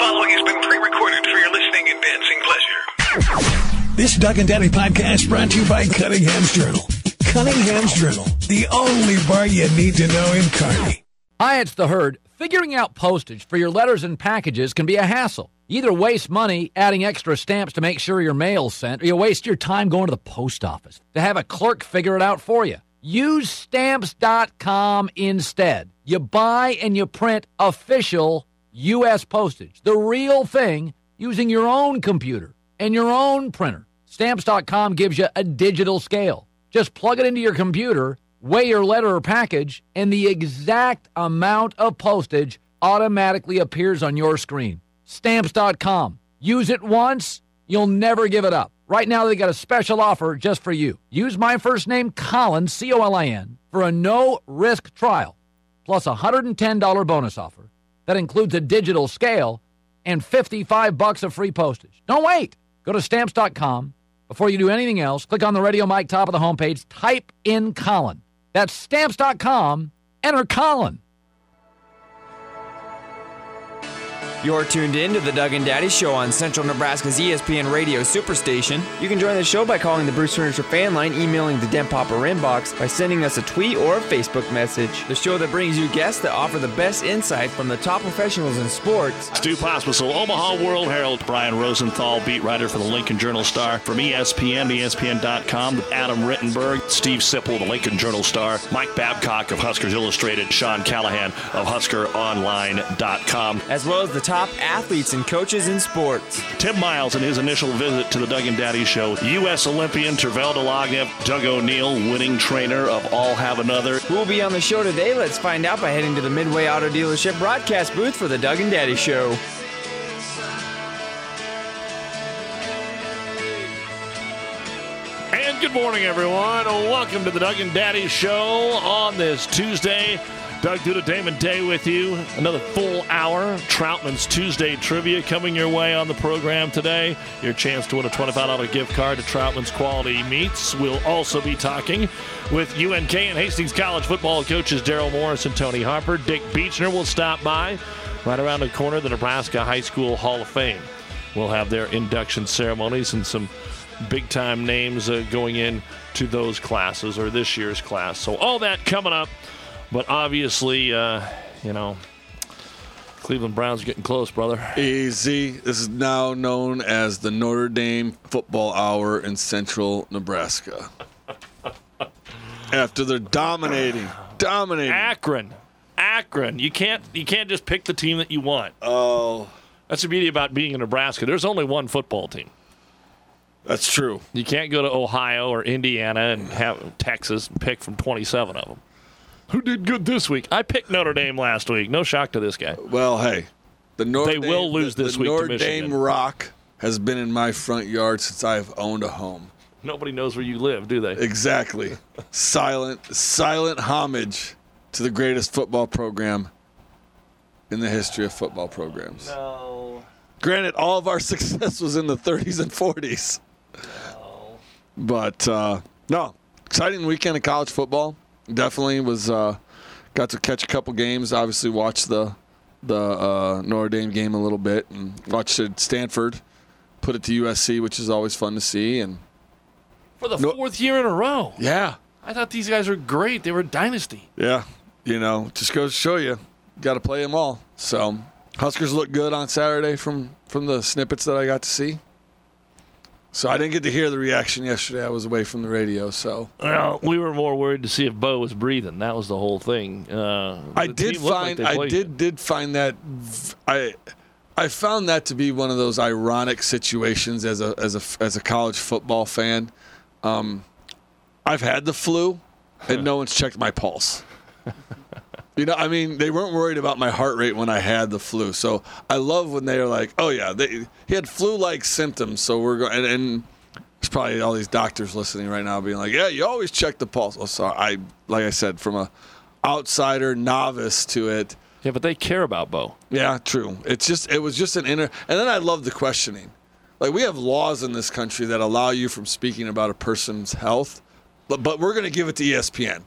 following has been pre-recorded for your listening and dancing pleasure. This Doug and Daddy podcast brought to you by Cunningham's Journal. Cunningham's Journal, the only bar you need to know in Kearney. Hi, it's the Herd. Figuring out postage for your letters and packages can be a hassle. You either waste money adding extra stamps to make sure your mail's sent, or you waste your time going to the post office to have a clerk figure it out for you. Use Stamps.com instead. You buy and you print official U.S. postage, the real thing, using your own computer and your own printer. Stamps.com gives you a digital scale. Just plug it into your computer, weigh your letter or package, and the exact amount of postage automatically appears on your screen. Stamps.com. Use it once, you'll never give it up. Right now, they got a special offer just for you. Use my first name, Colin, C-O-L-I-N, for a no-risk trial, plus a $110 bonus offer that includes a digital scale and $55 of free postage. Don't wait. Go to Stamps.com. Before you do anything else, click on the radio mic top of the homepage, type in Colin. That's Stamps.com, enter Colin. You're tuned in to the Doug and Daddy Show on Central Nebraska's ESPN Radio Superstation. You can join the show by calling the Bruce Furniture fan line, emailing the Den Popper inbox, by sending us a tweet or a Facebook message. The show that brings you guests that offer the best insight from the top professionals in sports. Stu Pospisil, Omaha World Herald. Brian Rosenthal, beat writer for the Lincoln Journal-Star. From ESPN, ESPN.com, Adam Rittenberg, Steve Sipple, the Lincoln Journal-Star, Mike Babcock of Huskers Illustrated, Sean Callahan of HuskerOnline.com. As well as the top athletes and coaches in sports. Tim Miles in his initial visit to the Doug and Daddy Show. U.S. Olympian Tervel Delagnev, Doug O'Neill, winning trainer of All Have Another. Who will be on the show today? Let's find out by heading to the Midway Auto Dealership broadcast booth for the Doug and Daddy Show. And good morning, everyone. Welcome to the Doug and Daddy Show on this Tuesday. Doug Duda, Damon Day with you. Another full hour. Troutman's Tuesday Trivia coming your way on the program today. Your chance to win a $25 gift card to Troutman's Quality Meats. We'll also be talking with UNK and Hastings College football coaches Daryl Morris and Tony Harper. Dick Beechner will stop by. Right around the corner, the Nebraska High School Hall of Fame. We'll have their induction ceremonies and some big-time names going in to those classes, or this year's class. So all that coming up. But obviously, Cleveland Browns getting close, brother. Easy. This is now known as the Notre Dame Football Hour in central Nebraska. After they're dominating. Akron. You can't just pick the team that you want. Oh. That's the beauty about being in Nebraska. There's only one football team. That's true. You can't go to Ohio or Indiana and have Texas and pick from 27 of them. Who did good this week? I picked Notre Dame last week. No shock to this guy. Well, hey, they will lose this week to Michigan. The Notre Dame Rock has been in my front yard since I've owned a home. Nobody knows where you live, do they? Exactly. Silent homage to the greatest football program in the history of football programs. No. Granted, all of our success was in the 30s and 40s. No. But, no, exciting weekend of college football. Definitely was got to catch a couple games. Obviously, watched the Notre Dame game a little bit, and watched it at Stanford put it to USC, which is always fun to see. And for the fourth year in a row. Yeah, I thought these guys were great. They were a dynasty. Yeah, just goes to show you, got to play them all. So Huskers look good on Saturday from the snippets that I got to see. So I didn't get to hear the reaction yesterday. I was away from the radio. So we were more worried to see if Bo was breathing. That was the whole thing. I did find that I found that to be one of those ironic situations as a college football fan. I've had the flu, and no one's checked my pulse. They weren't worried about my heart rate when I had the flu. So I love when they're like, oh, yeah, he had flu-like symptoms, so we're going – and there's probably all these doctors listening right now being like, yeah, you always check the pulse. Oh, so like I said, from a outsider novice to it. Yeah, but they care about Bo. Yeah, true. It was just an inner – and then I love the questioning. Like, we have laws in this country that allow you from speaking about a person's health, but we're going to give it to ESPN.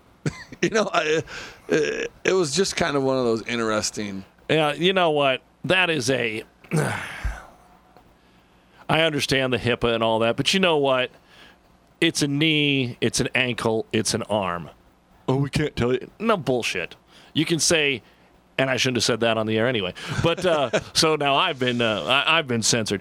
It was just kind of one of those interesting. Yeah, you know what? That is a I understand the HIPAA and all that, but you know what? It's a knee, it's an ankle, it's an arm. Oh, we can't tell you. No, bullshit. You can say, and I shouldn't have said that on the air anyway. But so now I've been censored.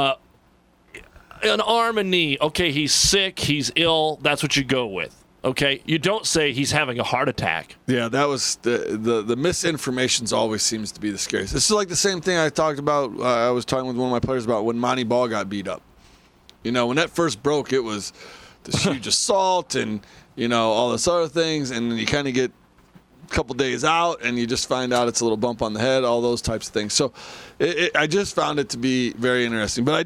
An arm and knee. Okay, he's sick, he's ill. That's what you go with. Okay, you don't say he's having a heart attack. Yeah, that was the misinformation always seems to be the scariest. This is like the same thing I talked about. I was talking with one of my players about when Monty Ball got beat up. You know, when that first broke, it was this huge assault and, you know, all this other things, and then you kind of get a couple days out and you just find out it's a little bump on the head, all those types of things. So I just found it to be very interesting. But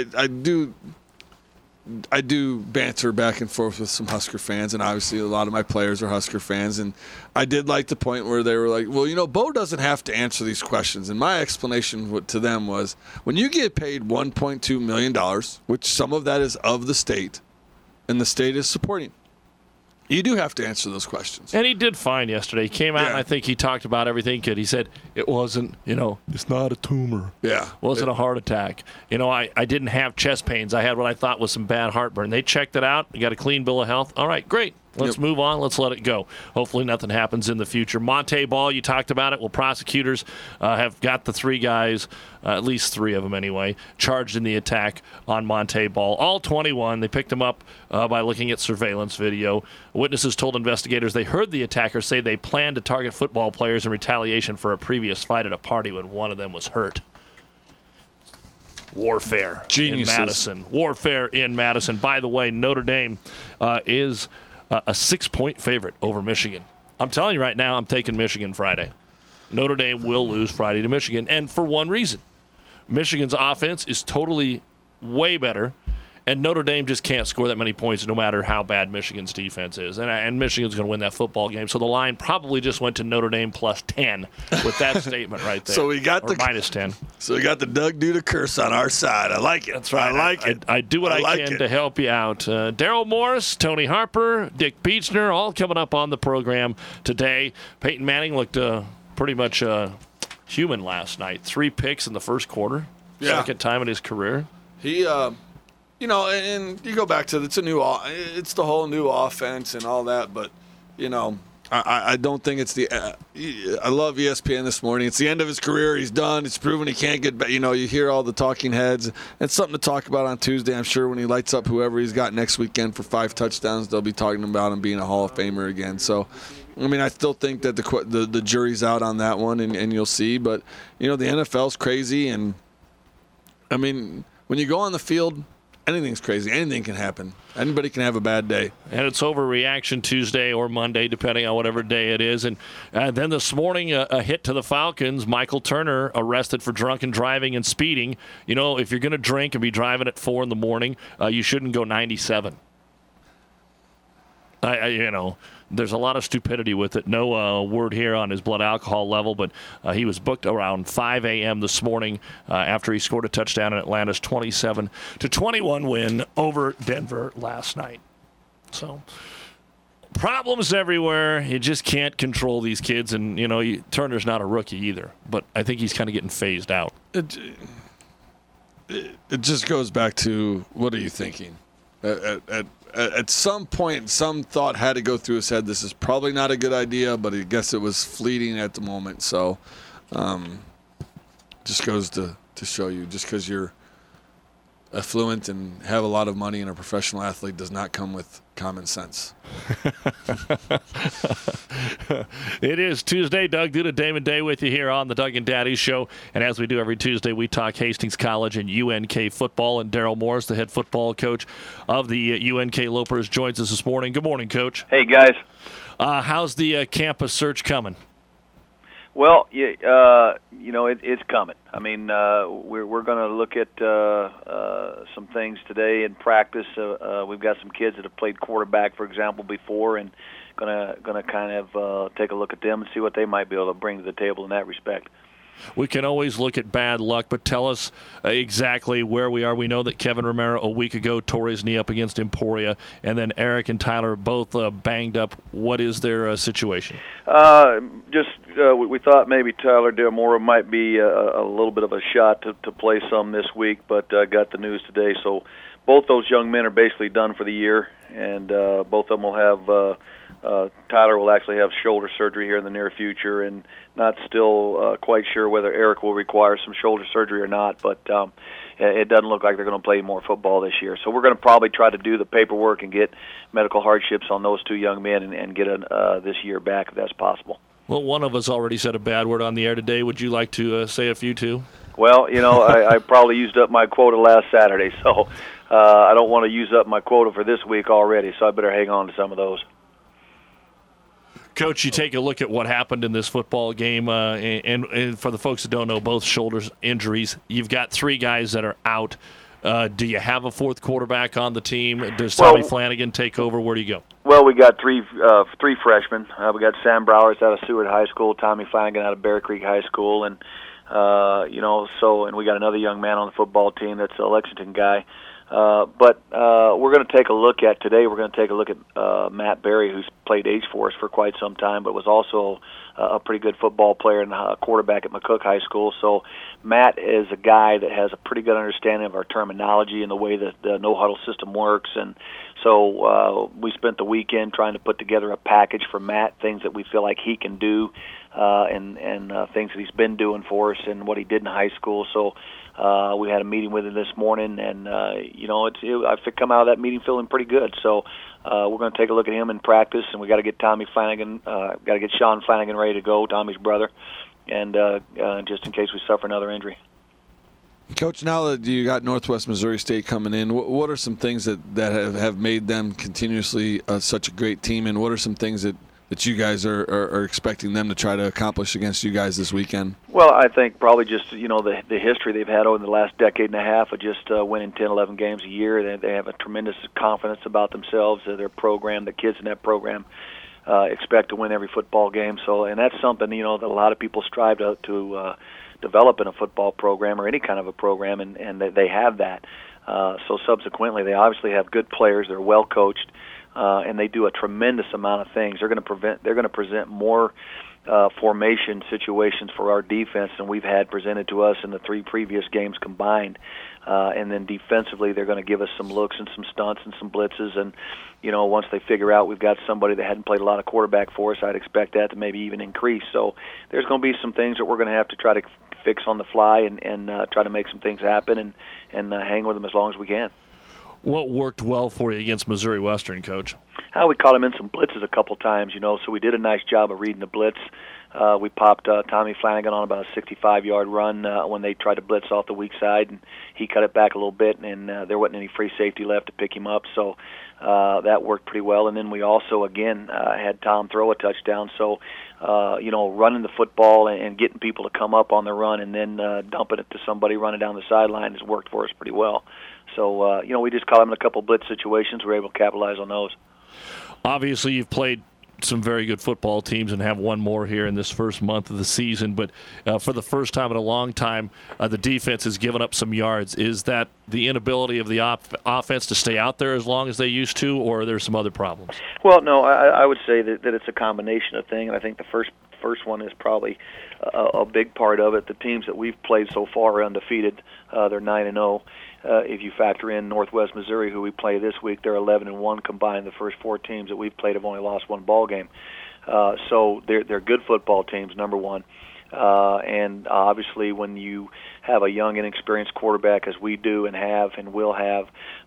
I do banter back and forth with some Husker fans, and obviously a lot of my players are Husker fans. And I did like the point where they were like, well, you know, Bo doesn't have to answer these questions. And my explanation to them was, when you get paid $1.2 million, which some of that is of the state, and the state is supporting, you do have to answer those questions. And he did fine yesterday. He came out, and I think he talked about everything good. He said, it wasn't, it's not a tumor. Yeah. It wasn't a heart attack. I didn't have chest pains. I had what I thought was some bad heartburn. They checked it out. You got a clean bill of health. All right, great. Let's move on. Let's let it go. Hopefully nothing happens in the future. Monte Ball, you talked about it. Well, prosecutors have got the three guys, at least three of them anyway, charged in the attack on Monte Ball. All 21. They picked them up by looking at surveillance video. Witnesses told investigators they heard the attackers say they planned to target football players in retaliation for a previous fight at a party when one of them was hurt. Warfare Geniuses. In Madison. Warfare in Madison. By the way, Notre Dame is a 6-point favorite over Michigan. I'm telling you right now, I'm taking Michigan Friday. Notre Dame will lose Friday to Michigan, and for one reason. Michigan's offense is totally way better, and Notre Dame just can't score that many points no matter how bad Michigan's defense is. And Michigan's going to win that football game. So the line probably just went to Notre Dame plus 10 with that statement right there. So we got or minus 10. So we got the Doug Duda curse on our side. I like it. That's right. I like it. I do what I can to help you out. Daryl Morris, Tony Harper, Dick Peachner, all coming up on the program today. Peyton Manning looked pretty much human last night. 3 picks in the first quarter. Yeah. Second time in his career. He, and you go back to it's the whole new offense and all that, but I don't think it's I love ESPN this morning. It's the end of his career. He's done. He's proven he can't get back. You hear all the talking heads. It's something to talk about on Tuesday. I'm sure when he lights up whoever he's got next weekend for 5 touchdowns, they'll be talking about him being a Hall of Famer again. So, I still think that the jury's out on that one, and you'll see. But, the NFL's crazy, and, when you go on the field, anything's crazy. Anything can happen. Anybody can have a bad day. And it's Overreaction Tuesday or Monday, depending on whatever day it is. And then this morning, a hit to the Falcons. Michael Turner arrested for drunken driving and speeding. If you're going to drink and be driving at 4 in the morning, you shouldn't go 97. There's a lot of stupidity with it. No word here on his blood alcohol level, but he was booked around 5 a.m. this morning after he scored a touchdown in Atlanta's 27-21 win over Denver last night. So, problems everywhere. You just can't control these kids, and Turner's not a rookie either, but I think he's kind of getting phased out. It just goes back to, what are you thinking? At some point, some thought had to go through his head. This is probably not a good idea, but I guess it was fleeting at the moment. So, just goes to show you, just because you're affluent and have a lot of money and a professional athlete does not come with common sense. It is Tuesday. Doug Duda, Damon Day with you here on the Doug and Daddy Show. And as we do every Tuesday, we talk Hastings College and UNK football. And Daryl Morris, the head football coach of the UNK Lopers, joins us this morning. Good morning, Coach. Hey, guys. How's the campus search coming? Well, it's coming. We're going to look at some things today in practice. We've got some kids that have played quarterback, for example, before, and going to kind of take a look at them and see what they might be able to bring to the table in that respect. We can always look at bad luck, but tell us exactly where we are. We know that Kevin Romero a week ago tore his knee up against Emporia, and then Eric and Tyler both banged up. What is their situation? We thought maybe Tyler Delmora might be a little bit of a shot to play some this week, but got the news today. So both those young men are basically done for the year, and both of them will have Tyler will actually have shoulder surgery here in the near future, and not still quite sure whether Eric will require some shoulder surgery or not, but it doesn't look like they're going to play more football this year. So we're going to probably try to do the paperwork and get medical hardships on those two young men and get this year back if that's possible. Well, one of us already said a bad word on the air today. Would you like to say a few too? Well, I probably used up my quota last Saturday, so I don't want to use up my quota for this week already, so I better hang on to some of those. Coach, you take a look at what happened in this football game, and for the folks that don't know, both shoulder injuries. You've got three guys that are out. Do you have a fourth quarterback on the team? Does Tommy Flanagan take over? Where do you go? Well, we got three freshmen. We got Sam Browers out of Seward High School, Tommy Flanagan out of Bear Creek High School, and and we got another young man on the football team that's a Lexington guy. But we're going to take a look at today. We're going to take a look at Matt Berry, who's played H for us for quite some time, but was also a pretty good football player and a quarterback at McCook High School. So Matt is a guy that has a pretty good understanding of our terminology and the way that the no-huddle system works. And so we spent the weekend trying to put together a package for Matt, things that we feel like he can do and things that he's been doing for us and what he did in high school. So we had a meeting with him this morning, and I've come out of that meeting feeling pretty good. So we're going to take a look at him in practice, and we got to get Tommy Flanagan, got to get Sean Flanagan ready to go, Tommy's brother, and just in case we suffer another injury. Coach, now that you got Northwest Missouri State coming in, what are some things that have made them continuously such a great team, and what are some things that you guys are expecting them to try to accomplish against you guys this weekend? Well, I think probably just, the history they've had over the last decade and a half of just winning 10, 11 games a year. They have a tremendous confidence about themselves, their program, the kids in that program expect to win every football game. So, and that's something, that a lot of people strive to develop in a football program or any kind of a program, and they have that. So subsequently, they obviously have good players. They're well coached. And they do a tremendous amount of things. They're going to present more formation situations for our defense than we've had presented to us in the three previous games combined. And then defensively, they're going to give us some looks and some stunts and some blitzes. And once they figure out we've got somebody that hadn't played a lot of quarterback for us, I'd expect that to maybe even increase. So there's going to be some things that we're going to have to try to fix on the fly and try to make some things happen and hang with them as long as we can. What worked well for you against Missouri Western, Coach? We caught him in some blitzes a couple times, so we did a nice job of reading the blitz. We popped Tommy Flanagan on about a 65-yard run when they tried to blitz off the weak side, and he cut it back a little bit, and there wasn't any free safety left to pick him up, so that worked pretty well. And then we also, again, had Tom throw a touchdown, so running the football and getting people to come up on the run and then dumping it to somebody running down the sideline has worked for us pretty well. So, we just caught him in a couple blitz situations. We're able to capitalize on those. Obviously, you've played some very good football teams and have one more here in this first month of the season. But for the first time in a long time, the defense has given up some yards. Is that the inability of the offense to stay out there as long as they used to, or are there some other problems? Well, no, I would say that it's a combination of things, and I think the first one is probably a big part of it. The teams that we've played so far are undefeated. They're 9-0. If you factor in Northwest Missouri, who we play this week, they're 11-1 combined. The first four teams that we've played have only lost one ball game. So they're good football teams, number one. And obviously when you have a young, inexperienced quarterback, as we do and have and will have,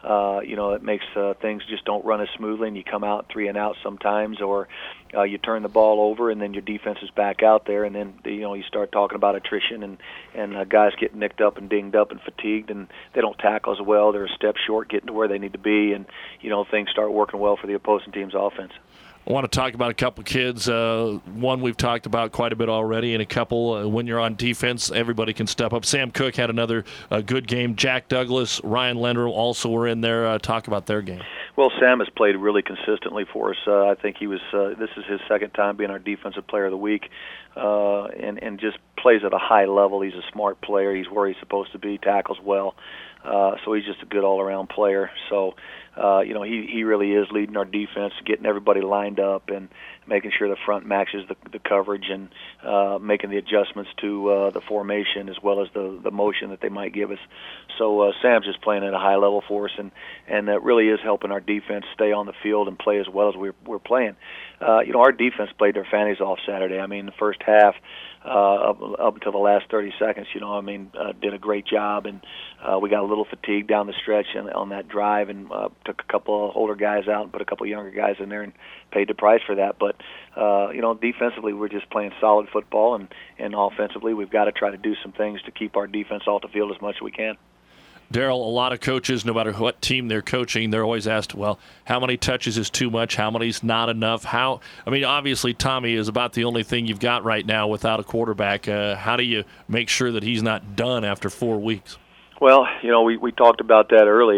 it makes things just don't run as smoothly, and you come out 3 and out sometimes, or you turn the ball over and then your defense is back out there, and then you start talking about attrition and guys get nicked up and dinged up and fatigued, and they don't tackle as well. They're a step short getting to where they need to be, and things start working well for the opposing team's offense. I want to talk about a couple kids. One we've talked about quite a bit already, and a couple when you're on defense, everybody can step up. Sam Cook had another good game. Jack Douglas, Ryan Lendrum also were in there. Talk about their game. Well, Sam has played really consistently for us. I think he was. This is his second time being our Defensive Player of the Week. and just plays at a high level. He's a smart player. He's where he's supposed to be, tackles well. So he's just a good all-around player. So, he really is leading our defense, getting everybody lined up and making sure the front matches the coverage and making the adjustments to the formation as well as the motion that they might give us. So Sam's just playing at a high level for us, and that really is helping our defense stay on the field and play as well as we're playing. Our defense played their fannies off Saturday. I mean, the first half, up until the last 30 seconds, did a great job, and we got a little fatigued down the stretch on that drive, and took a couple of older guys out and put a couple of younger guys in there and paid the price for that. But defensively, we're just playing solid football, and offensively, we've got to try to do some things to keep our defense off the field as much as we can. Darryl, a lot of coaches, no matter what team they're coaching, they're always asked, well, how many touches is too much? How many is not enough? Obviously, Tommy is about the only thing you've got right now without a quarterback. How do you make sure that he's not done after 4 weeks? Well, we talked about that early,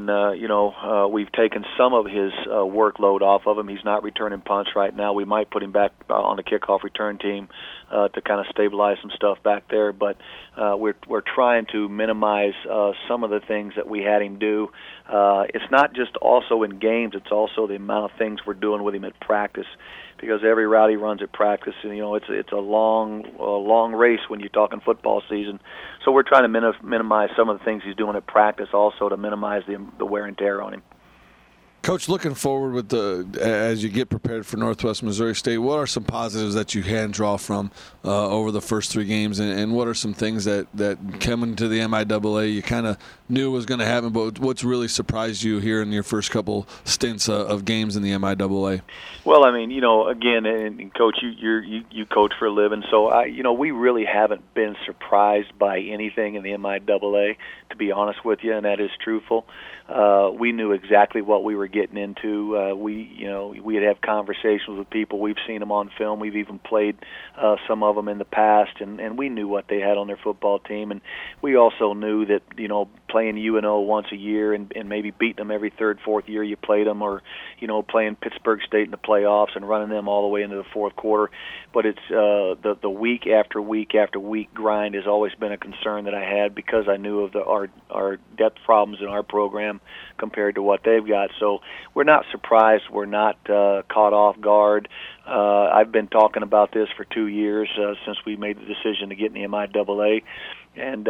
and we've taken some of his workload off of him. He's not returning punts right now. We might put him back on the kickoff return team to kind of stabilize some stuff back there, but we're trying to minimize some of the things that we had him do. It's not just also in games; it's also the amount of things we're doing with him at practice. Because every route he runs at practice, and it's a long race when you're talking football season. So we're trying to minimize some of the things he's doing at practice, also to minimize the wear and tear on him. Coach, looking forward as you get prepared for Northwest Missouri State, what are some positives that you can draw from over the first 3 games, and what are some things that coming to the MIAA you kind of knew was going to happen, but what's really surprised you here in your first couple stints of games in the MIAA? Well, again, and Coach, you coach for a living, so we really haven't been surprised by anything in the MIAA, to be honest with you, and that is truthful. We knew exactly what we were getting into. We'd have conversations with people. We've seen them on film. We've even played some of them in the past, and we knew what they had on their football team. And we also knew that, playing UNO once a year and maybe beating them every third, fourth year you played them, or, playing Pittsburgh State in the playoffs and running them all the way into the fourth quarter. But it's the week after week after week grind has always been a concern that I had, because I knew of our depth problems in our program compared to what they've got. So we're not surprised. We're not caught off guard. I've been talking about this for 2 years since we made the decision to get in the MIAA, and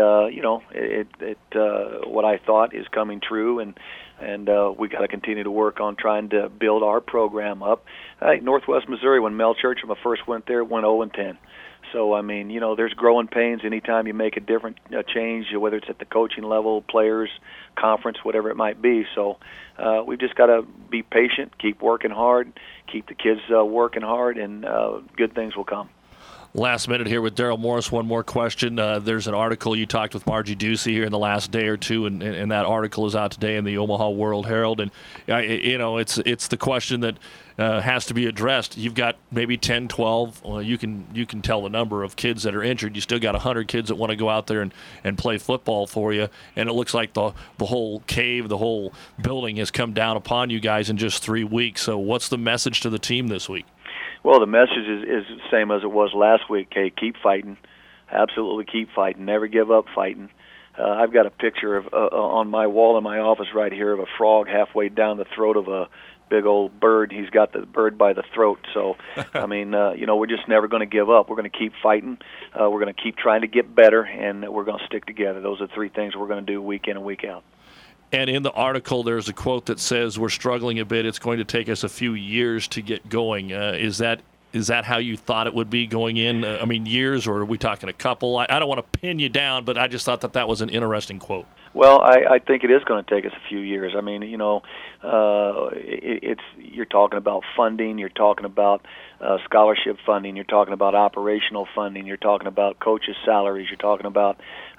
what I thought is coming true, and we got to continue to work on trying to build our program up. Northwest Missouri, when Mel Churchman first went there, went 0-10. So, there's growing pains anytime you make a different change, whether it's at the coaching level, players, conference, whatever it might be. So we've just got to be patient, keep working hard, keep the kids working hard, and good things will come. Last minute here with Darryl Morris. One more question. There's an article you talked with Margie Ducey here in the last day or two, and that article is out today in the Omaha World Herald. And it's the question that has to be addressed. You've got maybe 10, 12. Well, you can tell the number of kids that are injured. You still got 100 kids that want to go out there and play football for you. And it looks like the whole cave, the whole building has come down upon you guys in just 3 weeks. So what's the message to the team this week? Well, the message is the same as it was last week. Okay, keep fighting. Absolutely keep fighting. Never give up fighting. I've got a picture of on my wall in my office right here of a frog halfway down the throat of a big old bird. He's got the bird by the throat. So, we're just never going to give up. We're going to keep fighting. We're going to keep trying to get better, and we're going to stick together. Those are 3 things we're going to do week in and week out. And in the article, there's a quote that says, we're struggling a bit. It's going to take us a few years to get going. Is that how you thought it would be going in? Years, or are we talking a couple? I don't want to pin you down, but I just thought that was an interesting quote. Well, I think it is going to take us a few years. You're talking about funding. You're talking about scholarship funding. You're talking about operational funding. You're talking about coaches' salaries. You're talking about,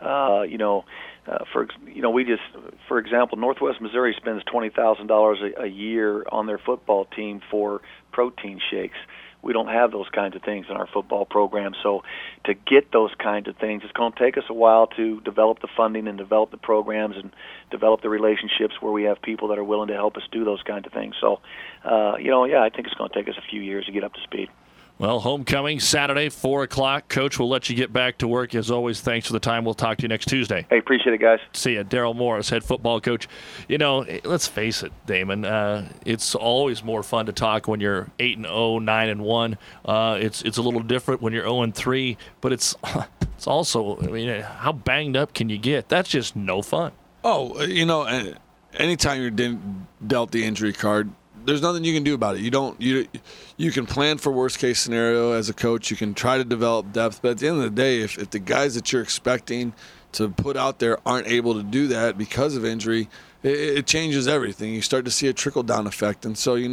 for example, Northwest Missouri spends $20,000 a year on their football team for protein shakes. We don't have those kinds of things in our football program. So to get those kinds of things, it's going to take us a while to develop the funding and develop the programs and develop the relationships where we have people that are willing to help us do those kinds of things. So, I think it's going to take us a few years to get up to speed. Well, homecoming Saturday, 4 o'clock. Coach, we'll let you get back to work. As always, thanks for the time. We'll talk to you next Tuesday. Hey, appreciate it, guys. See ya. Daryl Morris, head football coach. You know, let's face it, Damon. It's always more fun to talk when you're 8-0, 9-1. It's a little different when you're 0-3, but it's also, I mean, how banged up can you get? That's just no fun. Oh, you know, anytime you're dealt the injury card, there's nothing you can do about it. You can plan for worst case scenario as a coach. You can try to develop depth, but at the end of the day, if the guys that you're expecting to put out there aren't able to do that because of injury, it changes everything. You start to see a trickle down effect, and so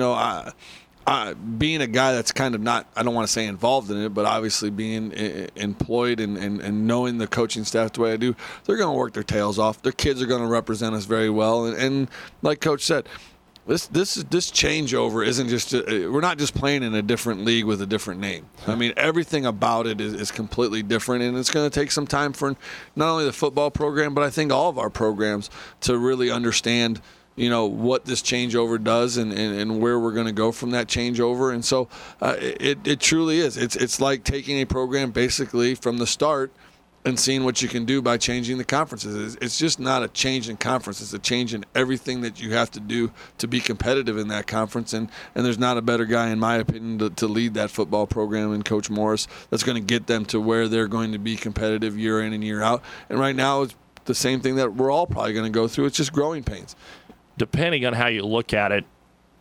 I being a guy that's kind of not, I don't want to say involved in it, but obviously being employed and knowing the coaching staff the way I do, they're going to work their tails off. Their kids are going to represent us very well, and like Coach said. This changeover isn't just we're not just playing in a different league with a different name. I mean, everything about it is completely different, and it's going to take some time for not only the football program, but I think all of our programs to really understand, what this changeover does and where we're going to go from that changeover. And so it truly is. It's like taking a program basically from the start and seeing what you can do by changing the conferences. It's just not a change in conference. It's a change in everything that you have to do to be competitive in that conference. And there's not a better guy, in my opinion, to lead that football program than Coach Morris that's going to get them to where they're going to be competitive year in and year out. And right now it's the same thing that we're all probably going to go through. It's just growing pains. Depending on how you look at it,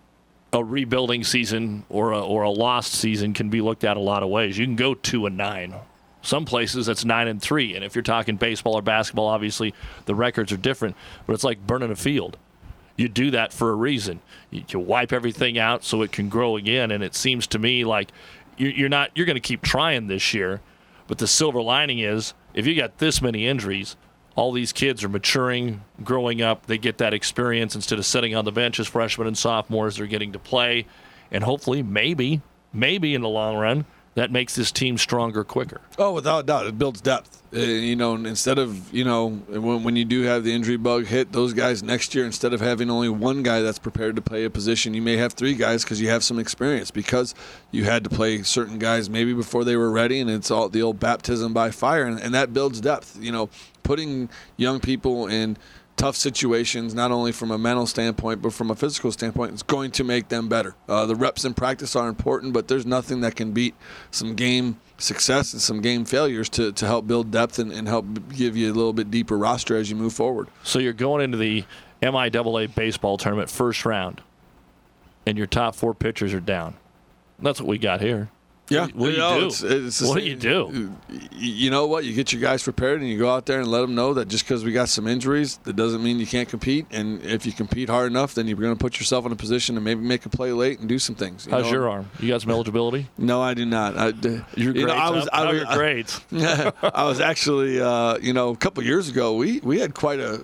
a rebuilding season or a lost season can be looked at a lot of ways. You can go 2-9. Some places that's 9-3, and if you're talking baseball or basketball, obviously the records are different. But it's like burning a field. You do that for a reason. You wipe everything out so it can grow again. And it seems to me like you're going to keep trying this year. But the silver lining is, if you got this many injuries, all these kids are maturing, growing up. They get that experience instead of sitting on the bench as freshmen and sophomores. They're getting to play, and hopefully, maybe in the long run, that makes this team stronger quicker. Oh, without a doubt. It builds depth. Instead of, when you do have the injury bug hit, those guys next year, instead of having only one guy that's prepared to play a position, you may have three guys because you have some experience, because you had to play certain guys maybe before they were ready, and it's all the old baptism by fire, and that builds depth. Putting young people in tough situations, not only from a mental standpoint, but from a physical standpoint, it's going to make them better. The reps in practice are important, but there's nothing that can beat some game success and some game failures to help build depth and help give you a little bit deeper roster as you move forward. So you're going into the MIAA baseball tournament first round, and your top four pitchers are down. That's what we got here. Yeah. What do you do? What do you do? You know what? You get your guys prepared, and you go out there and let them know that just because we got some injuries, that doesn't mean you can't compete. And if you compete hard enough, then you're going to put yourself in a position to maybe make a play late and do some things. How's your arm? You got some eligibility? No, I do not. Your grades? How are your grades? I was actually, a couple years ago, we had quite a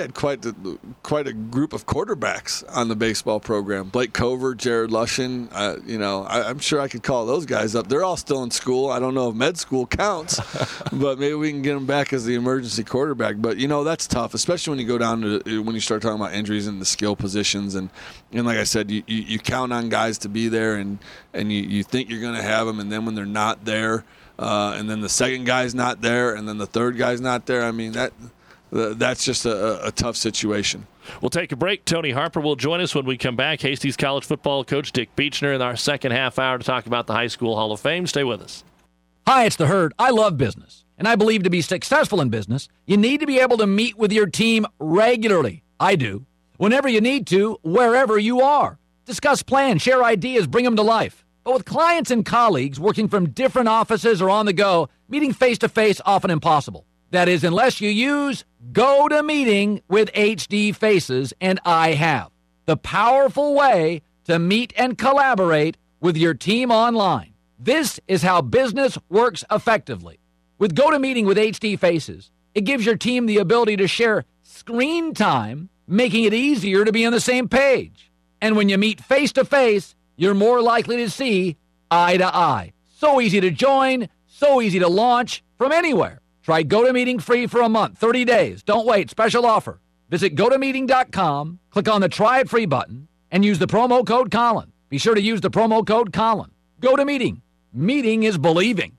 group of quarterbacks on the baseball program. Blake Cover, Jared Lushin. I'm sure I could call those guys up. They're all still in school. I don't know if med school counts, but maybe we can get them back as the emergency quarterback. But that's tough, especially when you go down to when you start talking about injuries in the skill positions. And like I said, you count on guys to be there, and you think you're going to have them, and then when they're not there, and then the second guy's not there, and then the third guy's not there. I mean that's just a tough situation. We'll take a break. Tony Harper will join us when we come back. Hastings College football coach Dick Beechner in our second half hour to talk about the High School Hall of Fame. Stay with us. Hi, it's The Herd. I love business, and I believe to be successful in business, you need to be able to meet with your team regularly. I do. Whenever you need to, wherever you are. Discuss plans, share ideas, bring them to life. But with clients and colleagues working from different offices or on the go, meeting face-to-face often impossible. That is, unless you use GoToMeeting with HD Faces, and I have. The powerful way to meet and collaborate with your team online. This is how business works effectively. With GoToMeeting with HD Faces, it gives your team the ability to share screen time, making it easier to be on the same page. And when you meet face-to-face, you're more likely to see eye to eye. So easy to join, so easy to launch from anywhere. Try GoToMeeting free for a month, 30 days. Don't wait, special offer. Visit GoToMeeting.com, click on the Try It Free button, and use the promo code Colin. Be sure to use the promo code Colin. GoToMeeting. Meeting is believing.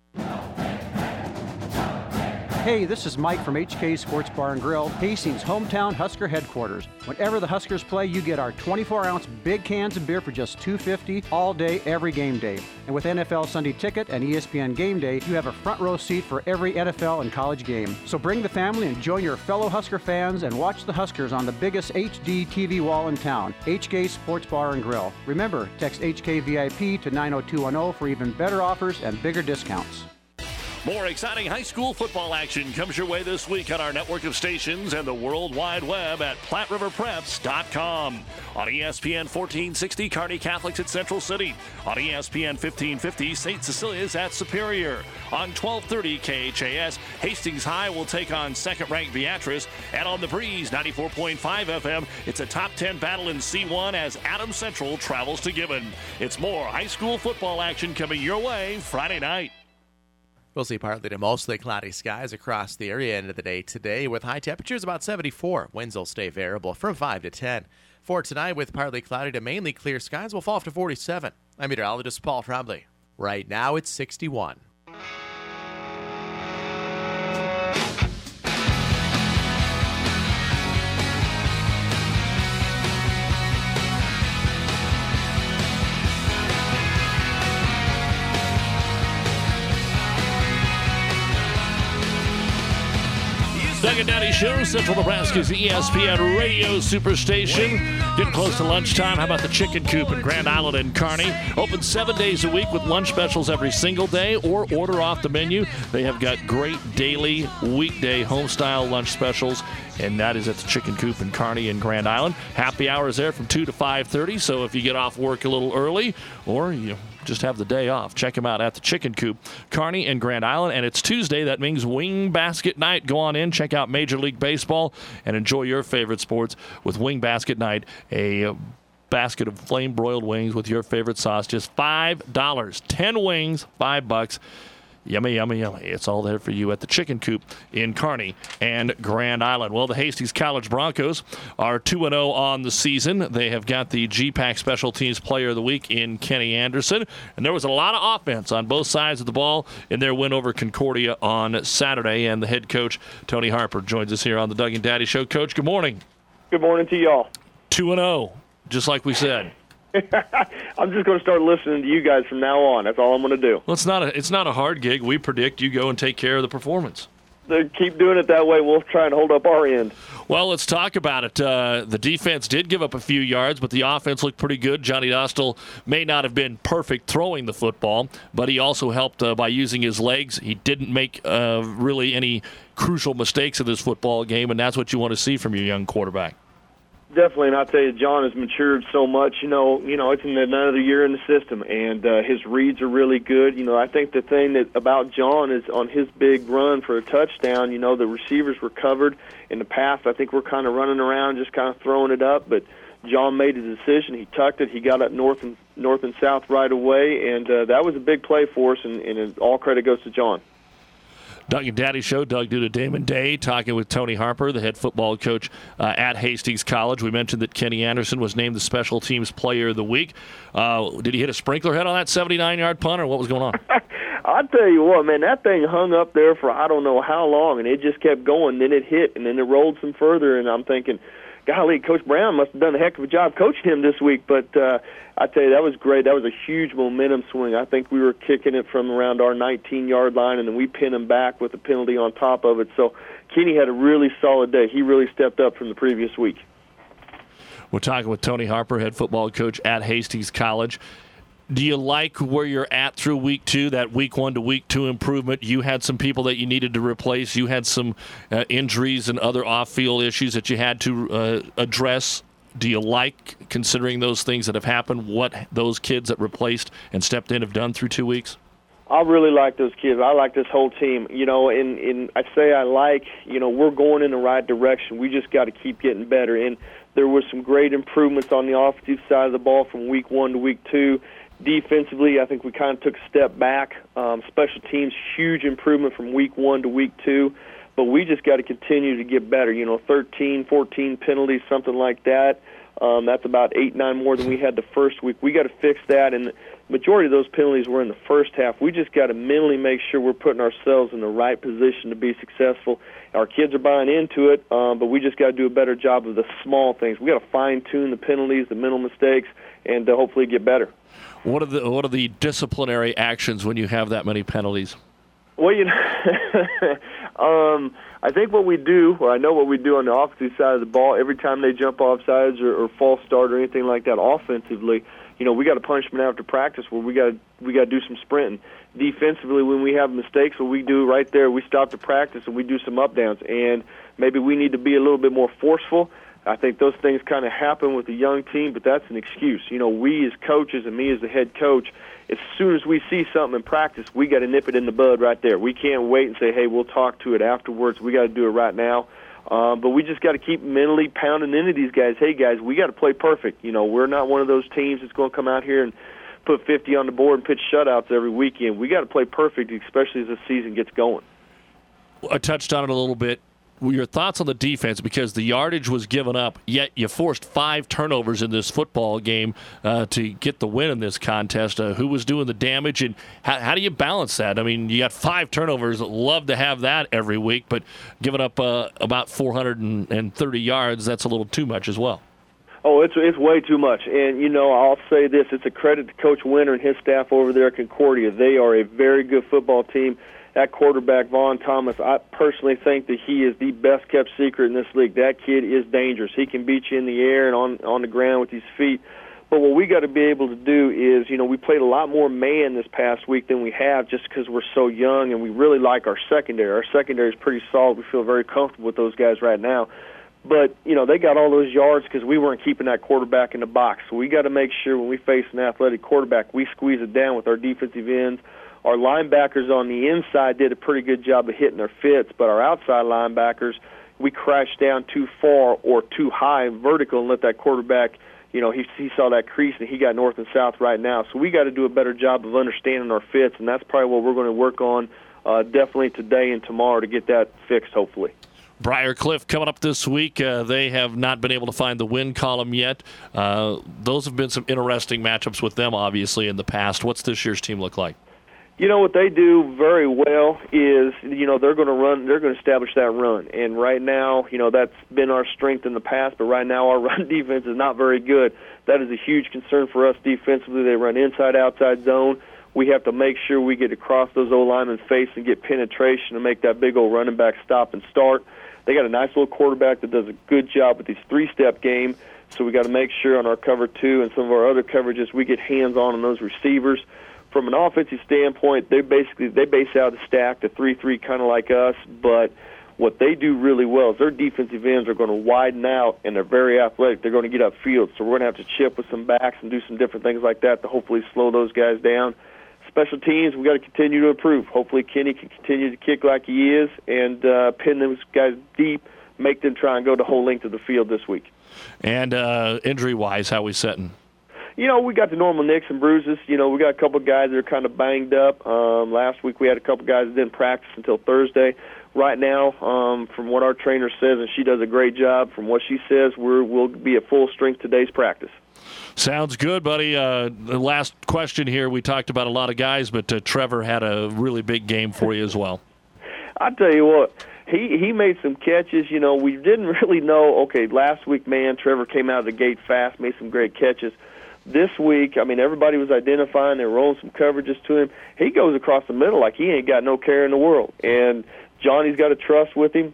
Hey, this is Mike from HK Sports Bar and Grill, Hastings' hometown Husker headquarters. Whenever the Huskers play, you get our 24-ounce big cans of beer for just $2.50 all day, every game day. And with NFL Sunday Ticket and ESPN Game Day, you have a front row seat for every NFL and college game. So bring the family and join your fellow Husker fans and watch the Huskers on the biggest HD TV wall in town, HK Sports Bar and Grill. Remember, text HKVIP to 90210 for even better offers and bigger discounts. More exciting high school football action comes your way this week on our network of stations and the World Wide Web at PlatteRiverPreps.com. On ESPN 1460, Kearney Catholics at Central City. On ESPN 1550, St. Cecilia's at Superior. On 1230 KHAS, Hastings High will take on second-ranked Beatrice. And on the Breeze 94.5 FM, it's a top 10 battle in C1 as Adams Central travels to Gibbon. It's more high school football action coming your way Friday night. We'll see partly to mostly cloudy skies across the area end of the day today with high temperatures about 74. Winds will stay variable from 5 to 10. For tonight, with partly cloudy to mainly clear skies, will fall up to 47. I'm meteorologist Paul Trombley. Right now, it's 61. Doug and Daddy Show, Central Nebraska's ESPN radio superstation. Getting close to lunchtime. How about the Chicken Coop in Grand Island and Kearney? Open 7 days a week with lunch specials every single day or order off the menu. They have got great daily, weekday home-style lunch specials, and that is at the Chicken Coop in Kearney and Grand Island. Happy hours there from 2 to 5:30, so if you get off work a little early or you just have the day off, check them out at the Chicken Coop, Kearney and Grand Island. And it's Tuesday. That means Wing Basket Night. Go on in, check out Major League Baseball, and enjoy your favorite sports with Wing Basket Night. A basket of flame-broiled wings with your favorite sauce, just $5. 10 wings, $5. Yummy, yummy, yummy. It's all there for you at the Chicken Coop in Kearney and Grand Island. Well, the Hastings College Broncos are 2-0 on the season. They have got the GPAC Special Teams Player of the Week in Kenny Anderson. And there was a lot of offense on both sides of the ball in their win over Concordia on Saturday. And the head coach, Tony Harper, joins us here on the Doug and Daddy Show. Coach, good morning. Good morning to y'all. 2-0, just like we said. I'm just going to start listening to you guys from now on. That's all I'm going to do. Well, it's not a hard gig. We predict you go and take care of the performance. Keep doing it that way. We'll try and hold up our end. Well, let's talk about it. The defense did give up a few yards, but the offense looked pretty good. Johnny Dostal may not have been perfect throwing the football, but he also helped by using his legs. He didn't make really any crucial mistakes in this football game, and that's what you want to see from your young quarterback. Definitely, and I'll tell you, John has matured so much. You know, it's another year in the system, and his reads are really good. You know, I think the thing that about John is on his big run for a touchdown, you know, the receivers were covered. In the past, I think we're kind of running around, just kind of throwing it up, but John made a decision. He tucked it. He got up north and south right away, and that was a big play for us, and all credit goes to John. Doug and Daddy Show, Doug Duda, Damon Day, talking with Tony Harper, the head football coach at Hastings College. We mentioned that Kenny Anderson was named the Special Teams Player of the Week. Did he hit a sprinkler head on that 79-yard punt, or what was going on? I'll tell you what, man, that thing hung up there for I don't know how long, and it just kept going. Then it hit, and then it rolled some further, and I'm thinking, golly, Coach Brown must have done a heck of a job coaching him this week. But I tell you, that was great. That was a huge momentum swing. I think we were kicking it from around our 19-yard line, and then we pinned him back with a penalty on top of it. So Kenny had a really solid day. He really stepped up from the previous week. We're talking with Tony Harper, head football coach at Hastings College. Do you like where you're at through week two, that week one to week two improvement? You had some people that you needed to replace. You had some injuries and other off-field issues that you had to address. Do you like, considering those things that have happened, what those kids that replaced and stepped in have done through 2 weeks? I really like those kids. I like this whole team. You know, and I say I like, you know, we're going in the right direction. We just got to keep getting better. And there was some great improvements on the offensive side of the ball from week one to week two. Defensively, I think we kind of took a step back. Special teams, huge improvement from week one to week two. But we just got to continue to get better. You know, 13, 14 penalties, something like that. That's about 8, 9 more than we had the first week. We got to fix that. And majority of those penalties were in the first half. We just got to mentally make sure we're putting ourselves in the right position to be successful. Our kids are buying into it, but we just got to do a better job of the small things. We got to fine-tune the penalties, the mental mistakes, and hopefully get better. What are the disciplinary actions when you have that many penalties? Well, I think what we do, or I know what we do on the offensive side of the ball, every time they jump off sides or false start or anything like that offensively, we got a punishment after practice where we got to do some sprinting. Defensively, when we have mistakes, what we do right there, we stop the practice and we do some up downs, and maybe we need to be a little bit more forceful. I think those things kind of happen with a young team, but that's an excuse. We as coaches and me as the head coach, as soon as we see something in practice, we got to nip it in the bud right there. We can't wait and say, hey, we'll talk to it afterwards. We got to do it right now. But we just got to keep mentally pounding into these guys. Hey, guys, we got to play perfect. We're not one of those teams that's going to come out here and put 50 on the board and pitch shutouts every weekend. We got to play perfect, especially as the season gets going. I touched on it a little bit. Your thoughts on the defense, because the yardage was given up, yet you forced 5 turnovers in this football game to get the win in this contest. Who was doing the damage, and how do you balance that? I mean, you got 5 turnovers. Love to have that every week, but giving up about 430 yards, that's a little too much as well. Oh, it's way too much. And, I'll say this. It's a credit to Coach Winter and his staff over there at Concordia. They are a very good football team. That quarterback, Vaughn Thomas, I personally think that he is the best-kept secret in this league. That kid is dangerous. He can beat you in the air and on the ground with his feet. But what we got to be able to do is, we played a lot more man this past week than we have just because we're so young, and we really like our secondary. Our secondary is pretty solid. We feel very comfortable with those guys right now. But, they got all those yards because we weren't keeping that quarterback in the box. So we got to make sure when we face an athletic quarterback, we squeeze it down with our defensive ends. Our linebackers on the inside did a pretty good job of hitting their fits, but our outside linebackers, we crashed down too far or too high vertical and let that quarterback, he saw that crease and he got north and south right now. So we got to do a better job of understanding our fits, and that's probably what we're going to work on definitely today and tomorrow to get that fixed, hopefully. Briar Cliff coming up this week. They have not been able to find the win column yet. Those have been some interesting matchups with them, obviously, in the past. What's this year's team look like? What they do very well is, they're going to establish that run. And right now, that's been our strength in the past, but right now our run defense is not very good. That is a huge concern for us defensively. They run inside, outside zone. We have to make sure we get across those O-linemen's face and get penetration and make that big old running back stop and start. They got a nice little quarterback that does a good job with his 3-step game, so we got to make sure on our cover 2 and some of our other coverages we get hands-on on those receivers. From an offensive standpoint, they base out a stack, the 3-3 kind of like us, but what they do really well is their defensive ends are going to widen out, and they're very athletic. They're going to get upfield, so we're going to have to chip with some backs and do some different things like that to hopefully slow those guys down. Special teams, we got to continue to improve. Hopefully Kenny can continue to kick like he is and pin those guys deep, make them try and go the whole length of the field this week. And injury-wise, how we setting? We got the normal nicks and bruises. We got a couple of guys that are kind of banged up. Last week we had a couple of guys that didn't practice until Thursday. Right now, from what our trainer says, and she does a great job, from what she says, we'll be at full strength today's practice. Sounds good, buddy. The last question here. We talked about a lot of guys, but Trevor had a really big game for you as well. I tell you what. He made some catches. We didn't really know. Okay, last week, Trevor came out of the gate fast, made some great catches. This week, everybody was identifying. They were rolling some coverages to him. He goes across the middle like he ain't got no care in the world. And Johnny's got to trust with him,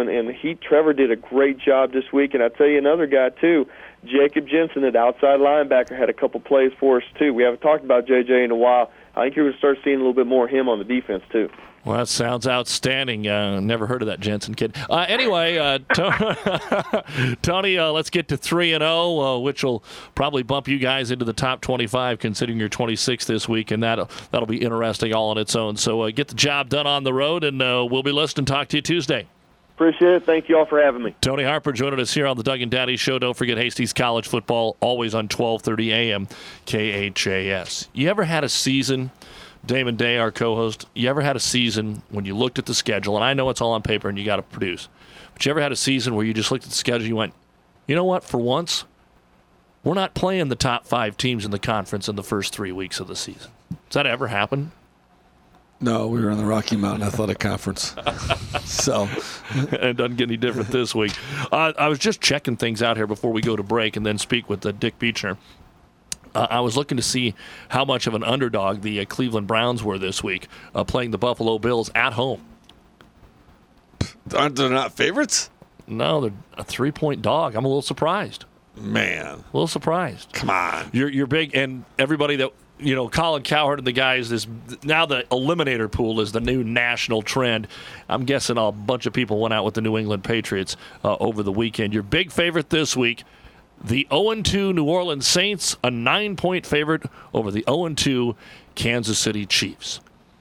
and Trevor did a great job this week. And I tell you another guy, too, Jacob Jensen, at outside linebacker, had a couple plays for us, too. We haven't talked about J.J. in a while. I think you're going to start seeing a little bit more of him on the defense, too. Well, that sounds outstanding. Never heard of that Jensen kid. Anyway, Tony, let's get to 3-0, which will probably bump you guys into the top 25, considering you're 26th this week, and that'll be interesting all on its own. So get the job done on the road, and we'll be listening. Talk to you Tuesday. Appreciate it. Thank you all for having me. Tony Harper joining us here on the Doug and Daddy Show. Don't forget Hastings College football, always on 1230 a.m. KHAS. You ever had a season, Damon Day, our co-host, you ever had a season when you looked at the schedule, and I know it's all on paper and you got to produce, but you ever had a season where you just looked at the schedule and you went, you know what, for once, we're not playing the top 5 teams in the conference in the first 3 weeks of the season. Does that ever happen? No, we were in the Rocky Mountain Athletic Conference. So it doesn't get any different this week. I was just checking things out here before we go to break and then speak with Dick Beechner. I was looking to see how much of an underdog the Cleveland Browns were this week, playing the Buffalo Bills at home. Aren't they not favorites? No, they're a 3-point dog. I'm a little surprised. Man. A little surprised. Come on. You're big, and everybody that, Colin Cowherd and the guys, now the eliminator pool is the new national trend. I'm guessing a bunch of people went out with the New England Patriots over the weekend. Your big favorite this week, the 0-2 New Orleans Saints, a 9-point favorite over the 0-2 Kansas City Chiefs.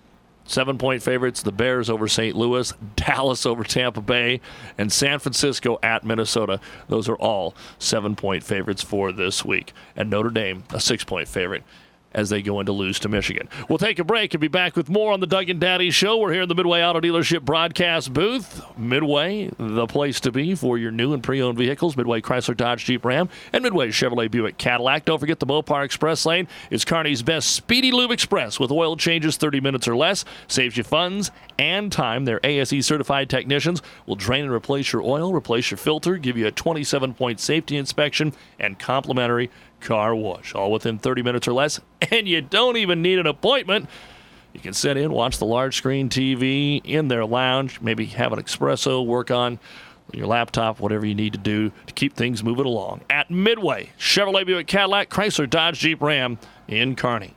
7-point favorites, the Bears over St. Louis, Dallas over Tampa Bay, and San Francisco at Minnesota. Those are all 7-point favorites for this week. And Notre Dame, a 6-point favorite as they go in to lose to Michigan. We'll take a break and be back with more on the Doug and Daddy Show. We're here in the Midway Auto Dealership broadcast booth. Midway, the place to be for your new and pre-owned vehicles. Midway Chrysler, Dodge, Jeep, Ram, and Midway Chevrolet, Buick, Cadillac. Don't forget the Mopar Express Lane is Kearney's best speedy lube express with oil changes 30 minutes or less. Saves you funds and time. Their ASE certified technicians will drain and replace your oil, replace your filter, give you a 27-point safety inspection, and complimentary car wash, all within 30 minutes or less, and you don't even need an appointment. You can sit in, watch the large screen TV in their lounge, maybe have an espresso, work on your laptop, whatever you need to do to keep things moving along. At Midway, Chevrolet, Buick, Cadillac, Chrysler, Dodge, Jeep, Ram in Kearney.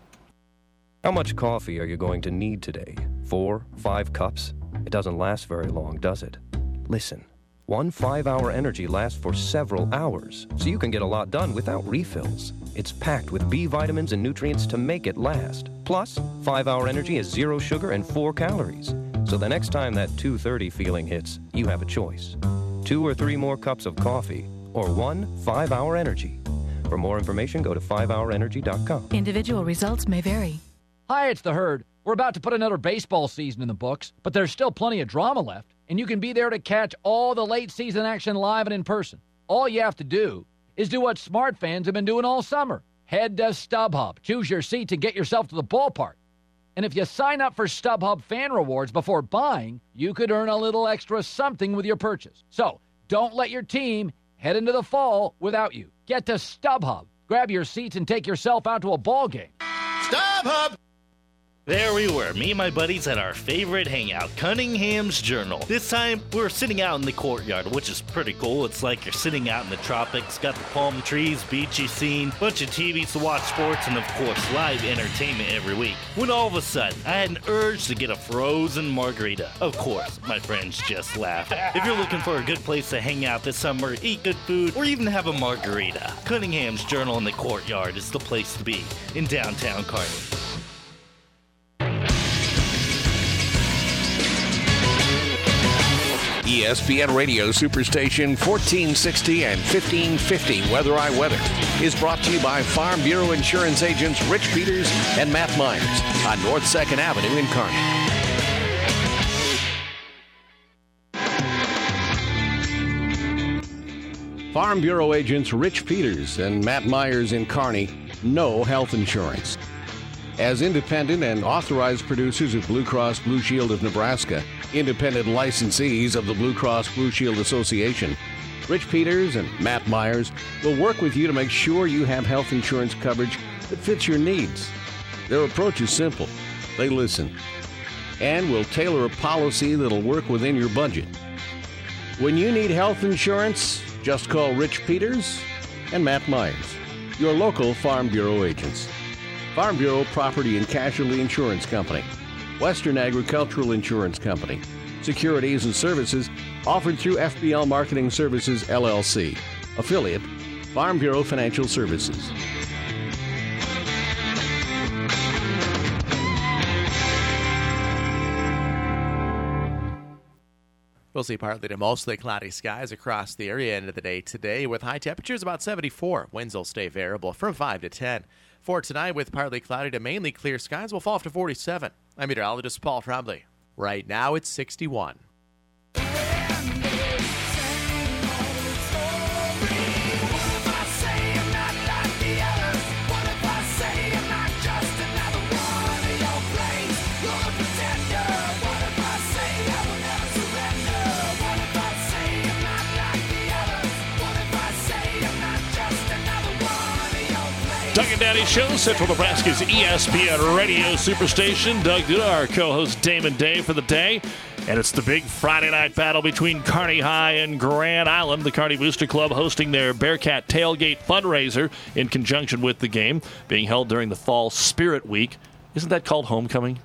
How much coffee are you going to need today? 4, 5 cups? It doesn't last very long, does it? Listen. One 5-hour energy lasts for several hours, so you can get a lot done without refills. It's packed with B vitamins and nutrients to make it last. Plus, 5-hour energy is 0 sugar and 4 calories. So the next time that 2:30 feeling hits, you have a choice. 2 or 3 more cups of coffee, or 1 5-hour energy. For more information, go to 5hourenergy.com. Individual results may vary. Hi, it's the Herd. We're about to put another baseball season in the books, but there's still plenty of drama left, and you can be there to catch all the late season action live and in person. All you have to do is do what smart fans have been doing all summer. Head to StubHub, choose your seat to get yourself to the ballpark. And if you sign up for StubHub Fan Rewards before buying, you could earn a little extra something with your purchase. So don't let your team head into the fall without you. Get to StubHub, grab your seats, and take yourself out to a ball game. StubHub! There we were, me and my buddies at our favorite hangout, Cunningham's Journal. This time, we were sitting out in the courtyard, which is pretty cool. It's like you're sitting out in the tropics, got the palm trees, beachy scene, bunch of TVs to watch sports, and of course, live entertainment every week. When all of a sudden, I had an urge to get a frozen margarita. Of course, my friends just laughed. If you're looking for a good place to hang out this summer, eat good food, or even have a margarita, Cunningham's Journal in the courtyard is the place to be in downtown Kearney. ESPN Radio Superstation 1460 and 1550 Weather I Weather is brought to you by Farm Bureau Insurance agents Rich Peters and Matt Myers on North 2nd Avenue in Kearney. Farm Bureau agents Rich Peters and Matt Myers in Kearney know health insurance. As independent and authorized producers of Blue Cross Blue Shield of Nebraska, independent licensees of the Blue Cross Blue Shield Association, Rich Peters and Matt Myers will work with you to make sure you have health insurance coverage that fits your needs. Their approach is simple. They listen and will tailor a policy that'll work within your budget. When you need health insurance, just call Rich Peters and Matt Myers, your local Farm Bureau agents. Farm Bureau Property and Casualty Insurance Company, Western Agricultural Insurance Company, securities and services offered through FBL Marketing Services, LLC, affiliate, Farm Bureau Financial Services. We'll see partly to mostly cloudy skies across the area end of the day today with high temperatures about 74. Winds will stay variable from 5 to 10. For tonight, with partly cloudy to mainly clear skies, we'll fall off to 47. I'm meteorologist Paul Trombley. Right now, it's 61. Doug and Daddy Show, Central Nebraska's ESPN radio superstation. Doug Duda, our co-host Damon Day for the day. And it's the big Friday night battle between Kearney High and Grand Island. The Kearney Booster Club hosting their Bearcat Tailgate fundraiser in conjunction with the game, being held during the Fall Spirit Week. Isn't that called homecoming?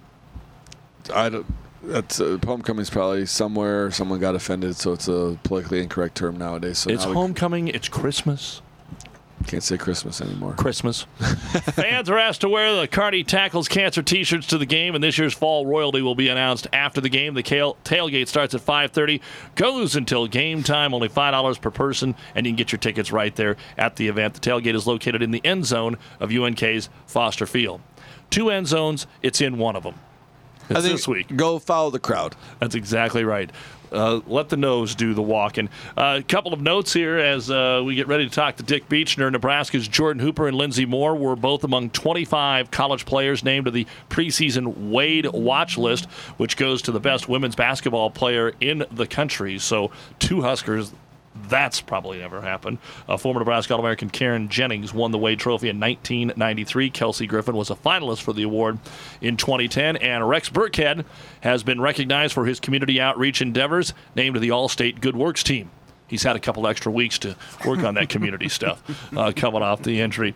Homecoming's probably somewhere someone got offended, so it's a politically incorrect term nowadays. So it's homecoming. It's Christmas. Can't say Christmas anymore. Christmas. Fans are asked to wear the Kearney Tackles Cancer T-shirts to the game, and this year's fall royalty will be announced after the game. The tailgate starts at 5:30, goes until game time, only $5 per person, and you can get your tickets right there at the event. The tailgate is located in the end zone of UNK's Foster Field. 2 end zones, it's in one of them. It's this week. Go follow the crowd. That's exactly right. Let the nose do the walking. A couple of notes here as we get ready to talk to Dick Beechner. Nebraska's Jordan Hooper and Lindsey Moore were both among 25 college players named to the preseason Wade watch list, which goes to the best women's basketball player in the country. So 2 Huskers. That's probably never happened. Former Nebraska All-American Karen Jennings won the Wade Trophy in 1993. Kelsey Griffin was a finalist for the award in 2010. And Rex Burkhead has been recognized for his community outreach endeavors, named to the All-State Good Works team. He's had a couple extra weeks to work on that community stuff coming off the injury.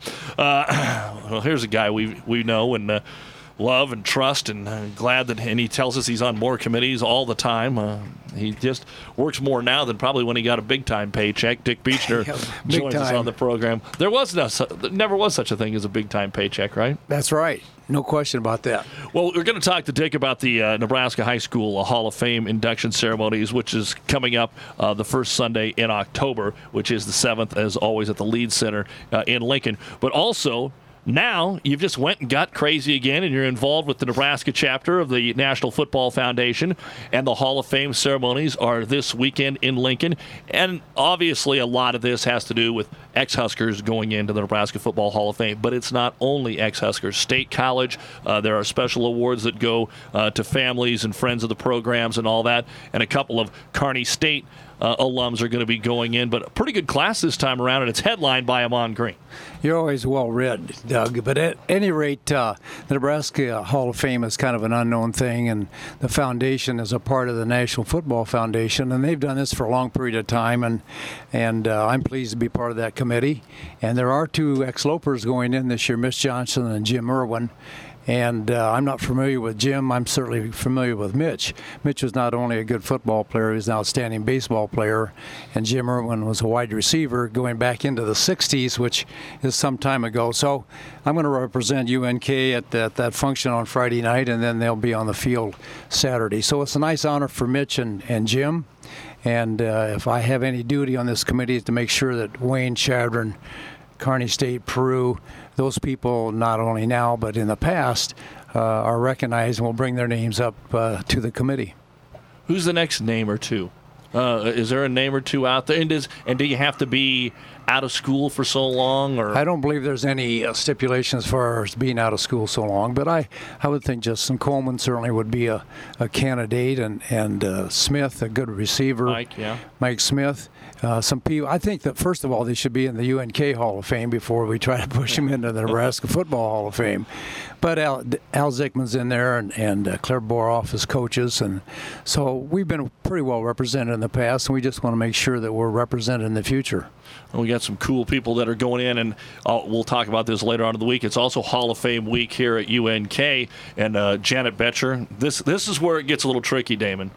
Well, here's a guy we know and love and trust, and glad that, and he tells us he's on more committees all the time. He just works more now than probably when he got a big-time paycheck. Dick Beechner joins us on the program. There never was such a thing as a big-time paycheck, right? That's right. No question about that. Well, we're going to talk to Dick about the Nebraska High School Hall of Fame induction ceremonies, which is coming up the first Sunday in October, which is the 7th, as always, at the Leeds Center in Lincoln. But also, now you've just went and got crazy again, and you're involved with the Nebraska chapter of the National Football Foundation, and the Hall of Fame ceremonies are this weekend in Lincoln. And obviously a lot of this has to do with ex-Huskers going into the Nebraska Football Hall of Fame, but it's not only ex-Huskers. State College, there are special awards that go to families and friends of the programs and all that, and a couple of Kearney State alums are going to be going in, but a pretty good class this time around, and it's headlined by Amon Green. You're always well read, Doug, but at any rate, the Nebraska Hall of Fame is kind of an unknown thing, and the foundation is a part of the National Football Foundation, and they've done this for a long period of time, and I'm pleased to be part of that committee. And there are 2 ex-Lopers going in this year, Mitch Johnson and Jim Irwin. And I'm not familiar with Jim. I'm certainly familiar with Mitch. Mitch was not only a good football player, he was an outstanding baseball player. And Jim Irwin was a wide receiver going back into the 60s, which is some time ago. So I'm going to represent UNK at that function on Friday night, and then they'll be on the field Saturday. So it's a nice honor for Mitch and Jim. And if I have any duty on this committee, is to make sure that Wayne, Chadron, Kearney State, Peru, those people, not only now but in the past, are recognized and will bring their names up to the committee. Who's the next name or two? Is there a name or two out there? And do you have to be out of school for so long? Or I don't believe there's any stipulation as far as being out of school so long, but I would think Justin Coleman certainly would be a candidate, and Smith, a good receiver. Mike Smith. Some people, I think that first of all, they should be in the UNK Hall of Fame before we try to push them into the Nebraska Football Hall of Fame. But Al Zickman's in there, and Claire Boroff is coaches, and so we've been pretty well represented in the past, and we just want to make sure that we're represented in the future. And we got some cool people that are going in, and we'll talk about this later on in the week. It's also Hall of Fame week here at UNK, and Janet Betcher. This is where it gets a little tricky, Damon.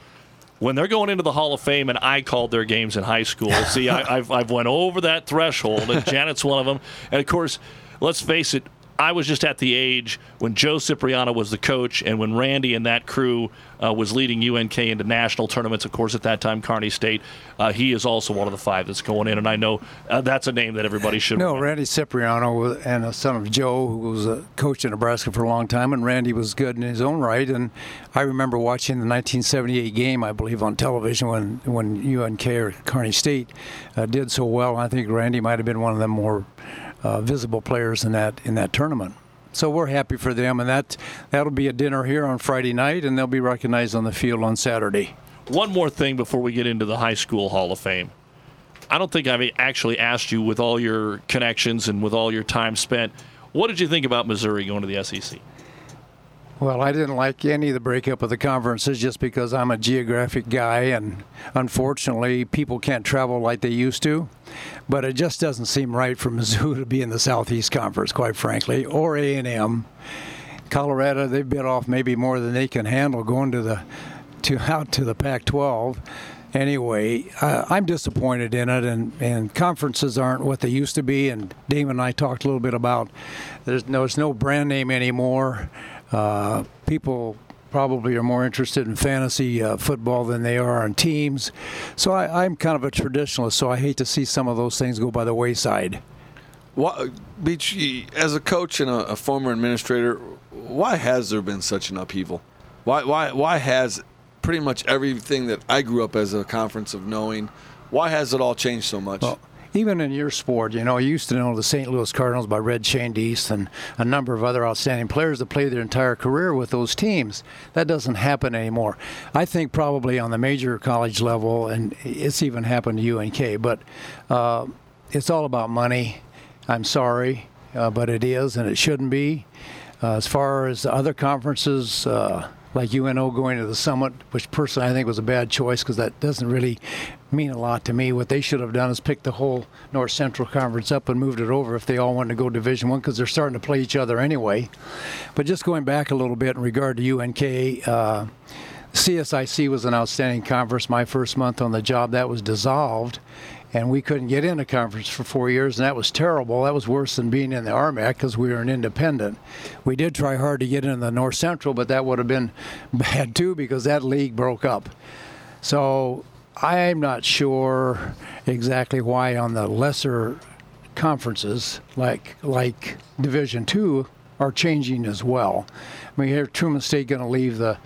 When they're going into the Hall of Fame, and I called their games in high school. See, I've went over that threshold, and Janet's one of them. And, of course, let's face it, I was just at the age when Joe Cipriano was the coach, and when Randy and that crew was leading UNK into national tournaments, of course, at that time, Kearney State. He is also one of the 5 that's going in, and I know that's a name that everybody should know. Randy Cipriano and a son of Joe, who was a coach in Nebraska for a long time, and Randy was good in his own right. And I remember watching the 1978 game, I believe, on television when UNK or Kearney State did so well. I think Randy might have been one of the more visible players in that tournament. So we're happy for them, and that'll be a dinner here on Friday night, and they'll be recognized on the field on Saturday. One more thing before we get into the High School Hall of Fame. I don't think I've actually asked you, with all your connections and with all your time spent, what did you think about Missouri going to the SEC? Well, I didn't like any of the breakup of the conferences just because I'm a geographic guy, and unfortunately, people can't travel like they used to. But it just doesn't seem right for Mizzou to be in the Southeast Conference, quite frankly, or A&M. Colorado, they've bit off maybe more than they can handle going out to the Pac-12. Anyway, I'm disappointed in it, and conferences aren't what they used to be. And Damon and I talked a little bit about there's no brand name anymore. People probably are more interested in fantasy football than they are on teams. So I'm kind of a traditionalist, so I hate to see some of those things go by the wayside. Beach, as a coach and a former administrator, why has there been such an upheaval? Why has pretty much everything that I grew up as a conference of knowing, why has it all changed so much? Well, even in your sport, you used to know the St. Louis Cardinals by Red Shandies and a number of other outstanding players that played their entire career with those teams. That doesn't happen anymore. I think probably on the major college level, and it's even happened to UNK, but it's all about money. I'm sorry, but it is, and it shouldn't be. As far as other conferences, like UNO going to the Summit, which personally I think was a bad choice because that doesn't really mean a lot to me. What they should have done is pick the whole North Central Conference up and moved it over if they all wanted to go Division I, because they're starting to play each other anyway. But just going back a little bit in regard to UNK, CSIC was an outstanding conference. My first month on the job, that was dissolved, and we couldn't get in a conference for 4 years, and that was terrible. That was worse than being in the RMAC because we were an independent. We did try hard to get in the North Central, but that would have been bad too because that league broke up. So I'm not sure exactly why on the lesser conferences like Division II are changing as well. I mean, here Truman State going to leave the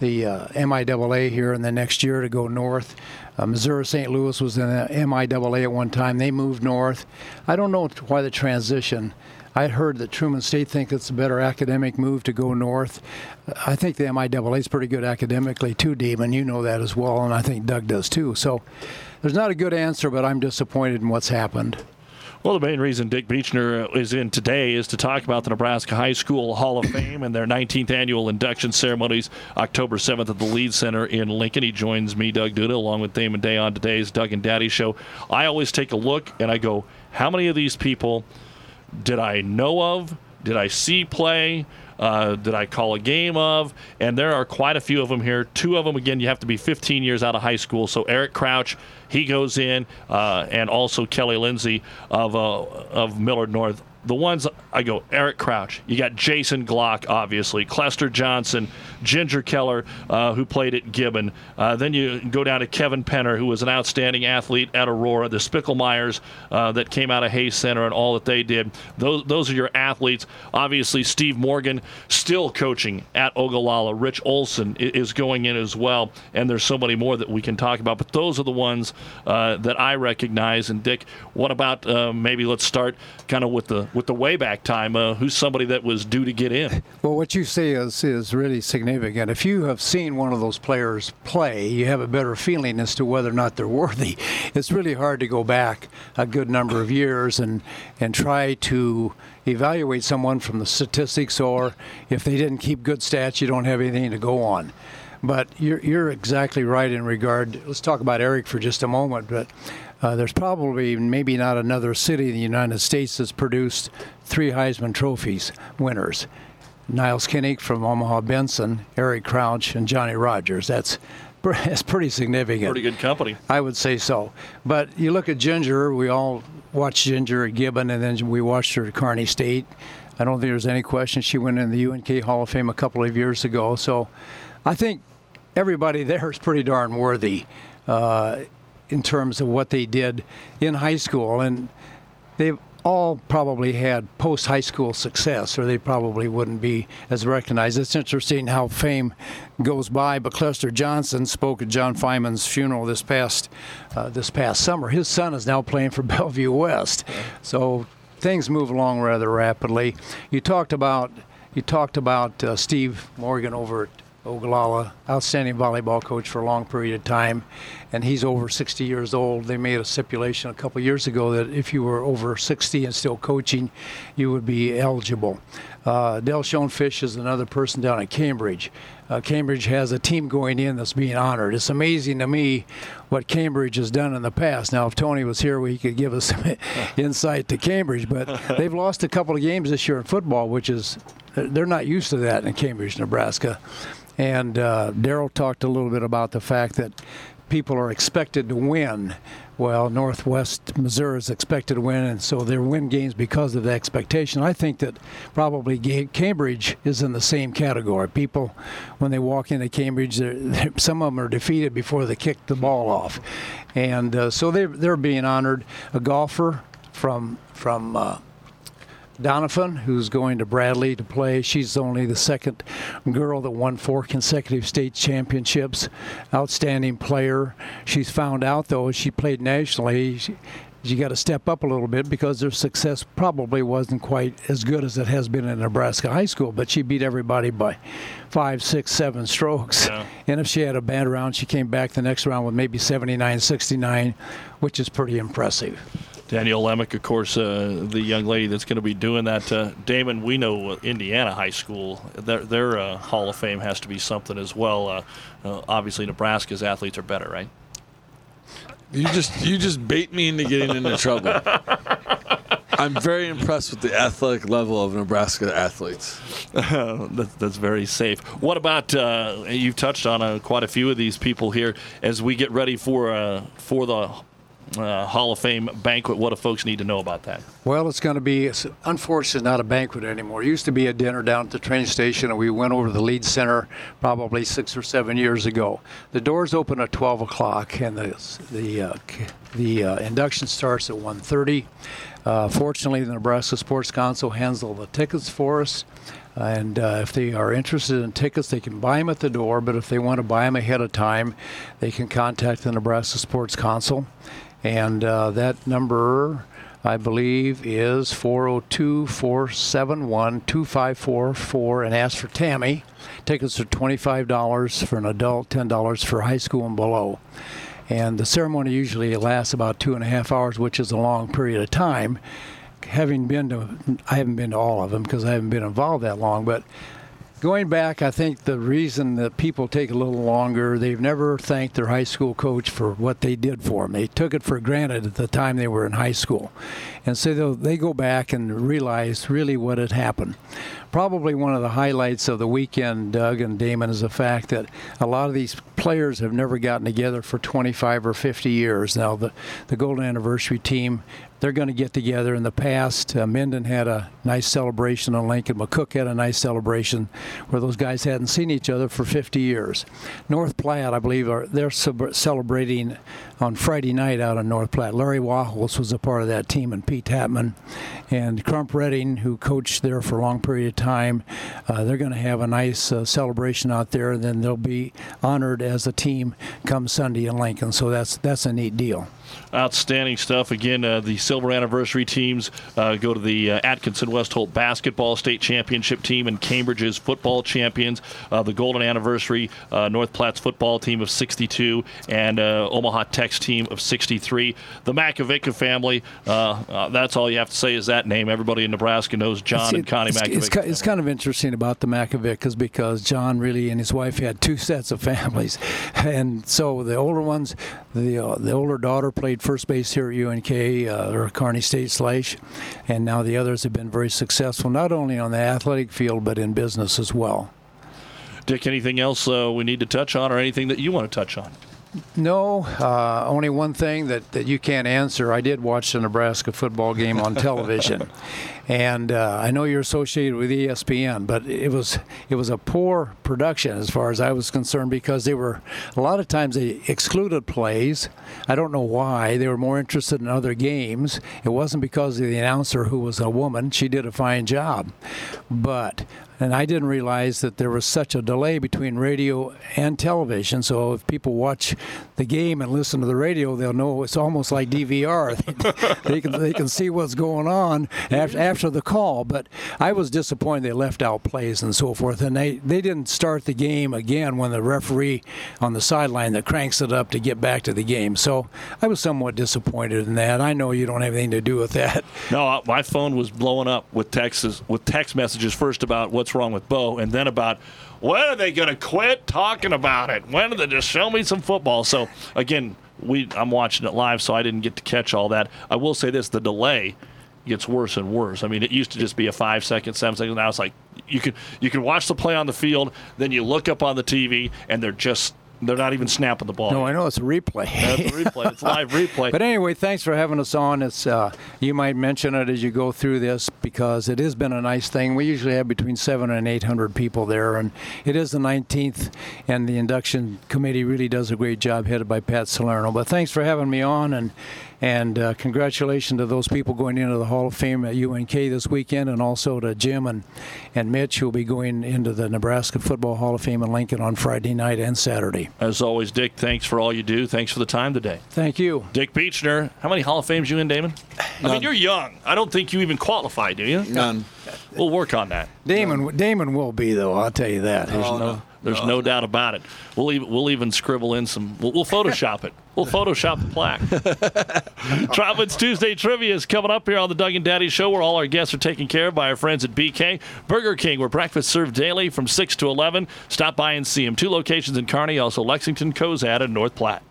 MIAA here in the next year to go north. Missouri St. Louis was in the MIAA at one time. They moved north. I don't know why the transition. I heard that Truman State thinks it's a better academic move to go north. I think the MIAA is pretty good academically too, Damon. You know that as well, and I think Doug does too. So there's not a good answer, but I'm disappointed in what's happened. Well, the main reason Dick Beechner is in today is to talk about the Nebraska High School Hall of Fame and their 19th annual induction ceremonies, October 7th at the Lead Center in Lincoln. He joins me, Doug Duda, along with Damon Day on today's Doug and Daddy Show. I always take a look and I go, how many of these people did I know of? Did I see play? Did I call a game of? And there are quite a few of them here. Two of them, again, you have to be 15 years out of high school. So Eric Crouch, he goes in, and also Kelly Lindsay of Millard North. The ones I go, Eric Crouch. You got Jason Glock, obviously. Clester Johnson, Ginger Keller, who played at Gibbon. Then you go down to Kevin Penner, who was an outstanding athlete at Aurora. The Spickelmeyers that came out of Hayes Center and all that they did. Those are your athletes. Obviously, Steve Morgan still coaching at Ogallala. Rich Olson is going in as well. And there's so many more that we can talk about. But those are the ones that I recognize. And, Dick, what about maybe let's start kind of with the way back time, who's somebody that was due to get in? Well, what you say is really significant. If you have seen one of those players play, you have a better feeling as to whether or not they're worthy. It's really hard to go back a good number of years and try to evaluate someone from the statistics, or if they didn't keep good stats, you don't have anything to go on. But you're exactly right in regard. Let's talk about Eric for just a moment, but there's probably maybe not another city in the United States that's produced 3 Heisman Trophies winners. Niles Kinnick from Omaha Benson, Eric Crouch, and Johnny Rogers. That's pretty significant. Pretty good company. I would say so. But you look at Ginger, we all watched Ginger at Gibbon, and then we watched her at Kearney State. I don't think there's any question she went in the UNK Hall of Fame a couple of years ago. So I think everybody there is pretty darn worthy in terms of what they did in high school. And they've all probably had post-high school success, or they probably wouldn't be as recognized. It's interesting how fame goes by, but Clester Johnson spoke at John Feynman's funeral this past summer. His son is now playing for Bellevue West. So things move along rather rapidly. You talked about Steve Morgan over Oglala, outstanding volleyball coach for a long period of time, and he's over 60 years old. They made a stipulation a couple years ago that if you were over 60 and still coaching, you would be eligible. Del Schoenfish is another person down at Cambridge. Cambridge has a team going in that's being honored. It's amazing to me what Cambridge has done in the past. Now, if Tony was here, he could give us some insight to Cambridge, but they've lost a couple of games this year in football, which is, they're not used to that in Cambridge, Nebraska. And Darrell talked a little bit about the fact that people are expected to win. Well, Northwest Missouri is expected to win, and so they win games because of the expectation. I think that probably Cambridge is in the same category. People, when they walk into Cambridge, some of them are defeated before they kick the ball off. And so they're being honored. A golfer from Donovan, who's going to Bradley to play. She's only the second girl that won 4 consecutive state championships. Outstanding player. She's found out, though, as she played nationally, she got to step up a little bit because their success probably wasn't quite as good as it has been in Nebraska high school, but she beat everybody by 5, 6, 7 strokes. Yeah. And if she had a bad round, she came back the next round with maybe 79-69, which is pretty impressive. Danielle Lemick, of course, the young lady that's going to be doing that. Damon, we know Indiana High School, their Hall of Fame has to be something as well. Obviously, Nebraska's athletes are better, right? You just bait me into getting into trouble. I'm very impressed with the athletic level of Nebraska athletes. That's very safe. What about, you've touched on quite a few of these people here as we get ready for the Hall of Fame banquet. What do folks need to know about that? Well, it's going to be, unfortunately, not a banquet anymore. It used to be a dinner down at the train station, and we went over to the Leeds Center probably 6 or 7 years ago. The doors open at 12 o'clock, and the induction starts at 1:30. Fortunately, the Nebraska Sports Council handles the tickets for us. And if they are interested in tickets, they can buy them at the door. But if they want to buy them ahead of time, they can contact the Nebraska Sports Council. And that number, I believe, is 402-471-2544, and ask for Tammy. Tickets are $25 for an adult, $10 for high school and below. And the ceremony usually lasts about 2.5 hours, which is a long period of time. I haven't been to all of them because I haven't been involved that long, but going back, I think the reason that people take a little longer, they've never thanked their high school coach for what they did for them. They took it for granted at the time they were in high school. And so they go back and realize really what had happened. Probably one of the highlights of the weekend, Doug and Damon, is the fact that a lot of these players have never gotten together for 25 or 50 years. Now, the Golden Anniversary team, they're going to get together. In the past, Minden had a nice celebration on Lincoln. McCook had a nice celebration where those guys hadn't seen each other for 50 years. North Platte, I believe, they're celebrating on Friday night out in North Platte. Larry Wachholz was a part of that team, and Pete Tapman. And Crump Redding, who coached there for a long period of time, they're going to have a nice celebration out there, and then they'll be honored as a team come Sunday in Lincoln. So that's a neat deal. Outstanding stuff. Again, the Silver Anniversary teams go to the Atkinson Westholt basketball state championship team and Cambridge's football champions. The Golden Anniversary North Platte's football team of 62 and Omaha Tech's team of 63. The Makovica family, that's all you have to say is that name. Everybody in Nebraska knows John and Connie Makovica. It's kind of interesting about the Makovicas because John really and his wife had 2 sets of families. And so the older ones, the older daughter played first base here at UNK or Kearney State Slash, and now the others have been very successful, not only on the athletic field but in business as well. Dick, anything else we need to touch on or anything that you want to touch on? No, only one thing that you can't answer. I did watch the Nebraska football game on television, and I know you're associated with ESPN, but it was a poor production as far as I was concerned because a lot of times they excluded plays. I don't know why. They were more interested in other games. It wasn't because of the announcer who was a woman. She did a fine job, but And I didn't realize that there was such a delay between radio and television. So if people watch the game and listen to the radio, they'll know it's almost like DVR. they can see what's going on after the call. But I was disappointed they left out plays and so forth. And they didn't start the game again when the referee on the sideline that cranks it up to get back to the game. So I was somewhat disappointed in that. I know you don't have anything to do with that. No, my phone was blowing up with text messages, first about what's wrong with Bo, and then about when are they going to quit talking about it? When are they just show me some football? So again, I'm watching it live, so I didn't get to catch all that. I will say this: the delay gets worse and worse. I mean, it used to just be a 5 second, 7 seconds. Now it's like you can watch the play on the field, then you look up on the TV, and they're not even snapping the ball. No, I know it's a replay. It's a replay. It's live replay. But anyway, thanks for having us on. It's you might mention it as you go through this because it has been a nice thing. We usually have between 700 and 800 people there, and it is the 19th, and the induction committee really does a great job headed by Pat Salerno. But thanks for having me on, and congratulations to those people going into the Hall of Fame at UNK this weekend, and also to Jim and Mitch, who will be going into the Nebraska Football Hall of Fame in Lincoln on Friday night and Saturday. As always, Dick, thanks for all you do. Thanks for the time today. Thank you. Dick Beechner, how many Hall of Fames you in, Damon? None. I mean, you're young. I don't think you even qualify, do you? None. We'll work on that. Damon will be, though, I'll tell you that. There's no doubt about it. We'll even scribble in some. We'll Photoshop it. We'll Photoshop the plaque. Troutman's Tuesday Trivia is coming up here on the Doug and Daddy Show, where all our guests are taken care of by our friends at BK Burger King, where breakfast served daily from 6 to 11. Stop by and see them. 2 locations in Kearney, also Lexington, Cozad, and North Platte.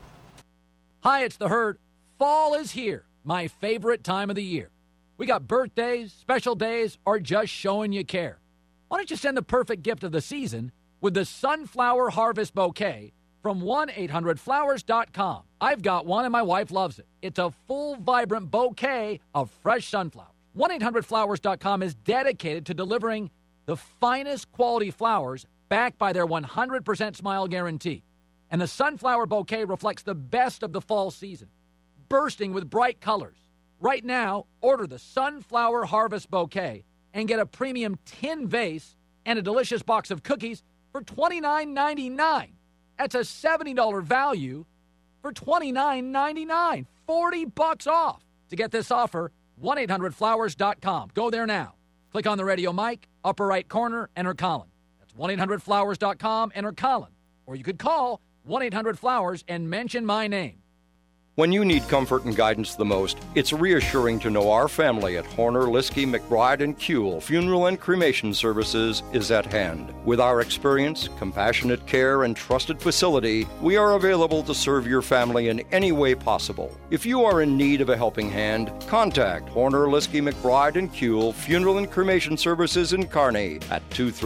Hi, it's the Herd. Fall is here, my favorite time of the year. We got birthdays, special days, or just showing you care. Why don't you send the perfect gift of the season with the Sunflower Harvest Bouquet from 1-800-Flowers.com. I've got one and my wife loves it. It's a full, vibrant bouquet of fresh sunflowers. 1-800-Flowers.com is dedicated to delivering the finest quality flowers backed by their 100% smile guarantee. And the Sunflower Bouquet reflects the best of the fall season, bursting with bright colors. Right now, order the Sunflower Harvest Bouquet and get a premium tin vase and a delicious box of cookies for $29.99. That's a $70 value for $29.99. $40 off. To get this offer, 1-800-Flowers.com. Go there now. Click on the radio mic, upper right corner, enter Colin. That's 1-800-Flowers.com, enter Colin. Or you could call 1-800-Flowers and mention my name. When you need comfort and guidance the most, it's reassuring to know our family at Horner, Liskey, McBride, and Kuehl Funeral and Cremation Services is at hand. With our experience, compassionate care, and trusted facility, we are available to serve your family in any way possible. If you are in need of a helping hand, contact Horner, Liskey, McBride, and Kuehl Funeral and Cremation Services in Kearney at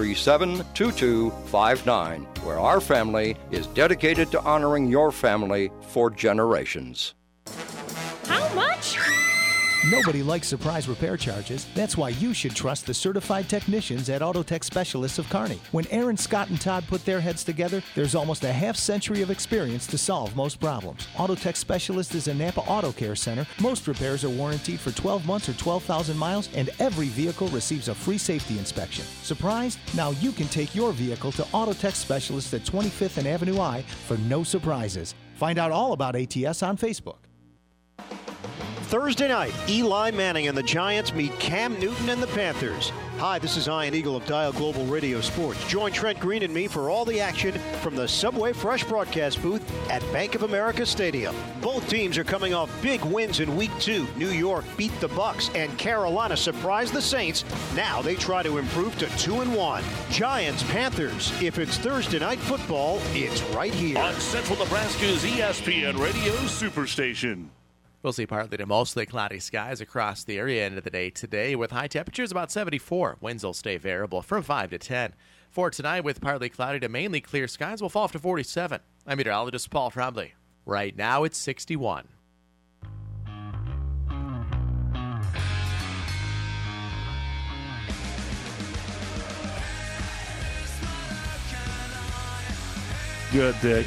237-2259, where our family is dedicated to honoring your family for generations. How much? Nobody likes surprise repair charges. That's why you should trust the certified technicians at Autotech Specialists of Kearney. When Aaron, Scott, and Todd put their heads together, there's almost a half-century of experience to solve most problems. Autotech Specialist is a Napa Auto Care Center. Most repairs are warranted for 12 months or 12,000 miles, and every vehicle receives a free safety inspection. Surprised? Now you can take your vehicle to Autotech Specialist at 25th and Avenue I for no surprises. Find out all about ATS on Facebook. Thursday night, Eli Manning and the Giants meet Cam Newton and the Panthers. Hi, this is Ian Eagle of Dial Global Radio Sports. Join Trent Green and me for all the action from the Subway Fresh broadcast booth at Bank of America Stadium. Both teams are coming off big wins in Week 2. New York beat the Bucks and Carolina surprised the Saints. Now they try to improve to 2-1. Giants, Panthers. If it's Thursday night football, it's right here. On Central Nebraska's ESPN Radio Superstation. We'll see partly to mostly cloudy skies across the area end of the day today with high temperatures about 74. Winds will stay variable from 5 to 10. For tonight with partly cloudy to mainly clear skies, we'll fall up to 47. I'm meteorologist Paul Trombley. Right now it's 61. Good, Dick.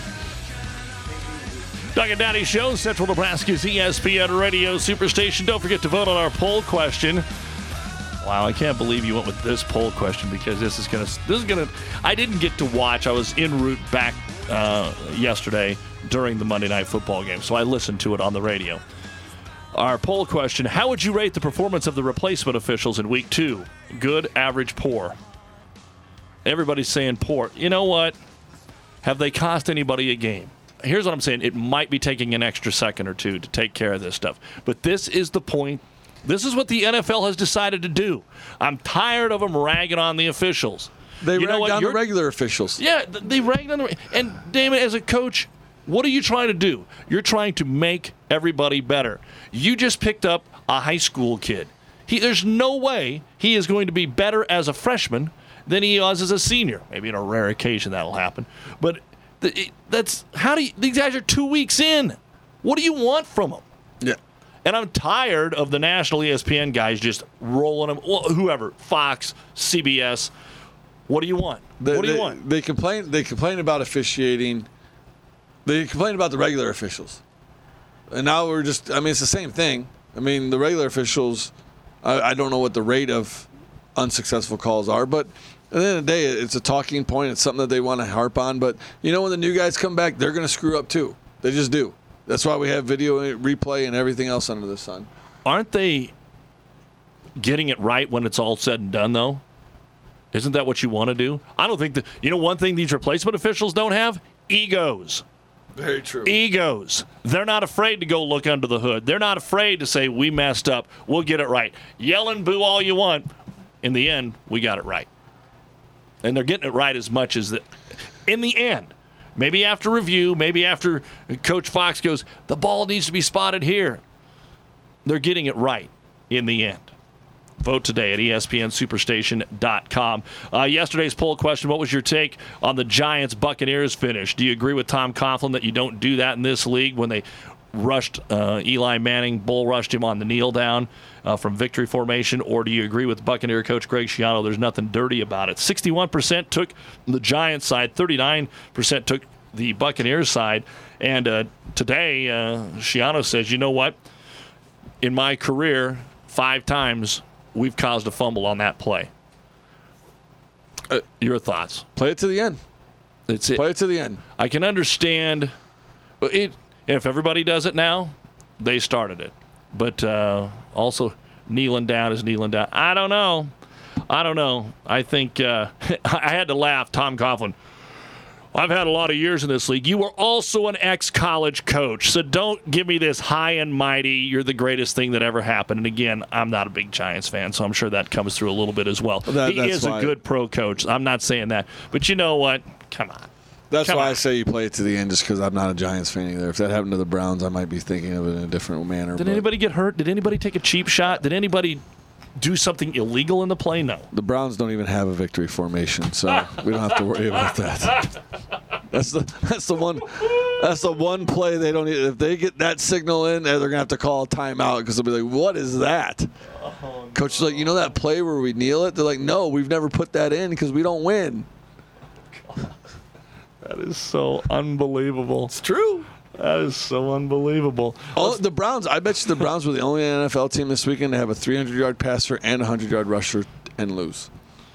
Doug and Daddy Show, Central Nebraska's ESPN Radio Superstation. Don't forget to vote on our poll question. Wow, I can't believe you went with this poll question because this is gonna. I didn't get to watch. I was en route back yesterday during the Monday Night Football game, so I listened to it on the radio. Our poll question: how would you rate the performance of the replacement officials in Week 2? Good, average, poor. Everybody's saying poor. You know what? Have they cost anybody a game? Here's what I'm saying. It might be taking an extra second or two to take care of this stuff. But this is the point. This is what the NFL has decided to do. I'm tired of them ragging on the officials. They ragged on the regular officials. Yeah, they ragged on the... And, Damon, as a coach, what are you trying to do? You're trying to make everybody better. You just picked up a high school kid. There's no way he is going to be better as a freshman than he was as a senior. Maybe on a rare occasion that'll happen. But... these guys are 2 weeks in. What do you want from them? Yeah. And I'm tired of the national ESPN guys just rolling them. Well, whoever, Fox, CBS. What do you want? What do you want? They complain about officiating. They complain about the regular officials. And now it's the same thing. I mean, the regular officials, I don't know what the rate of unsuccessful calls are, but at the end of the day, it's a talking point. It's something that they want to harp on. But, when the new guys come back, they're going to screw up too. They just do. That's why we have video replay and everything else under the sun. Aren't they getting it right when it's all said and done, though? Isn't that what you want to do? I don't think that... one thing these replacement officials don't have? Egos. Very true. Egos. They're not afraid to go look under the hood. They're not afraid to say, we messed up. We'll get it right. Yell and boo all you want. In the end, we got it right. And they're getting it right as much as that. In the end, maybe after review, maybe after Coach Fox goes, the ball needs to be spotted here. They're getting it right in the end. Vote today at ESPNSuperstation.com. Yesterday's poll question, what was your take on the Giants-Buccaneers finish? Do you agree with Tom Coughlin that you don't do that in this league when they rushed Eli Manning, bull rushed him on the kneel down from victory formation, or do you agree with Buccaneer coach Greg Schiano? There's nothing dirty about it. 61% took the Giants side, 39% took the Buccaneers side, and today Schiano says, you know what? In my career, 5 times we've caused a fumble on that play. Your thoughts? Play it to the end. That's it. Play it to the end. I can understand it. If everybody does it now, they started it. But also, kneeling down is kneeling down. I don't know. I think I had to laugh. Tom Coughlin, I've had a lot of years in this league. You were also an ex-college coach, so don't give me this high and mighty, you're the greatest thing that ever happened. And again, I'm not a big Giants fan, so I'm sure that comes through a little bit as well. He is a good pro coach. I'm not saying that. But you know what? Come on. That's why I say you play it to the end, just because I'm not a Giants fan either. If that happened to the Browns, I might be thinking of it in a different manner. Did anybody get hurt? Did anybody take a cheap shot? Did anybody do something illegal in the play? No. The Browns don't even have a victory formation, so we don't have to worry about that. That's the one play they don't need. If they get that signal in, they're gonna have to call a timeout because they'll be like, "What is that?" Coach is like, "You know that play where we kneel it?" They're like, "No, we've never put that in because we don't win." That is so unbelievable. It's true. That is so unbelievable. The Browns, I bet you the Browns were the only NFL team this weekend to have a 300-yard passer and a 100-yard rusher and lose.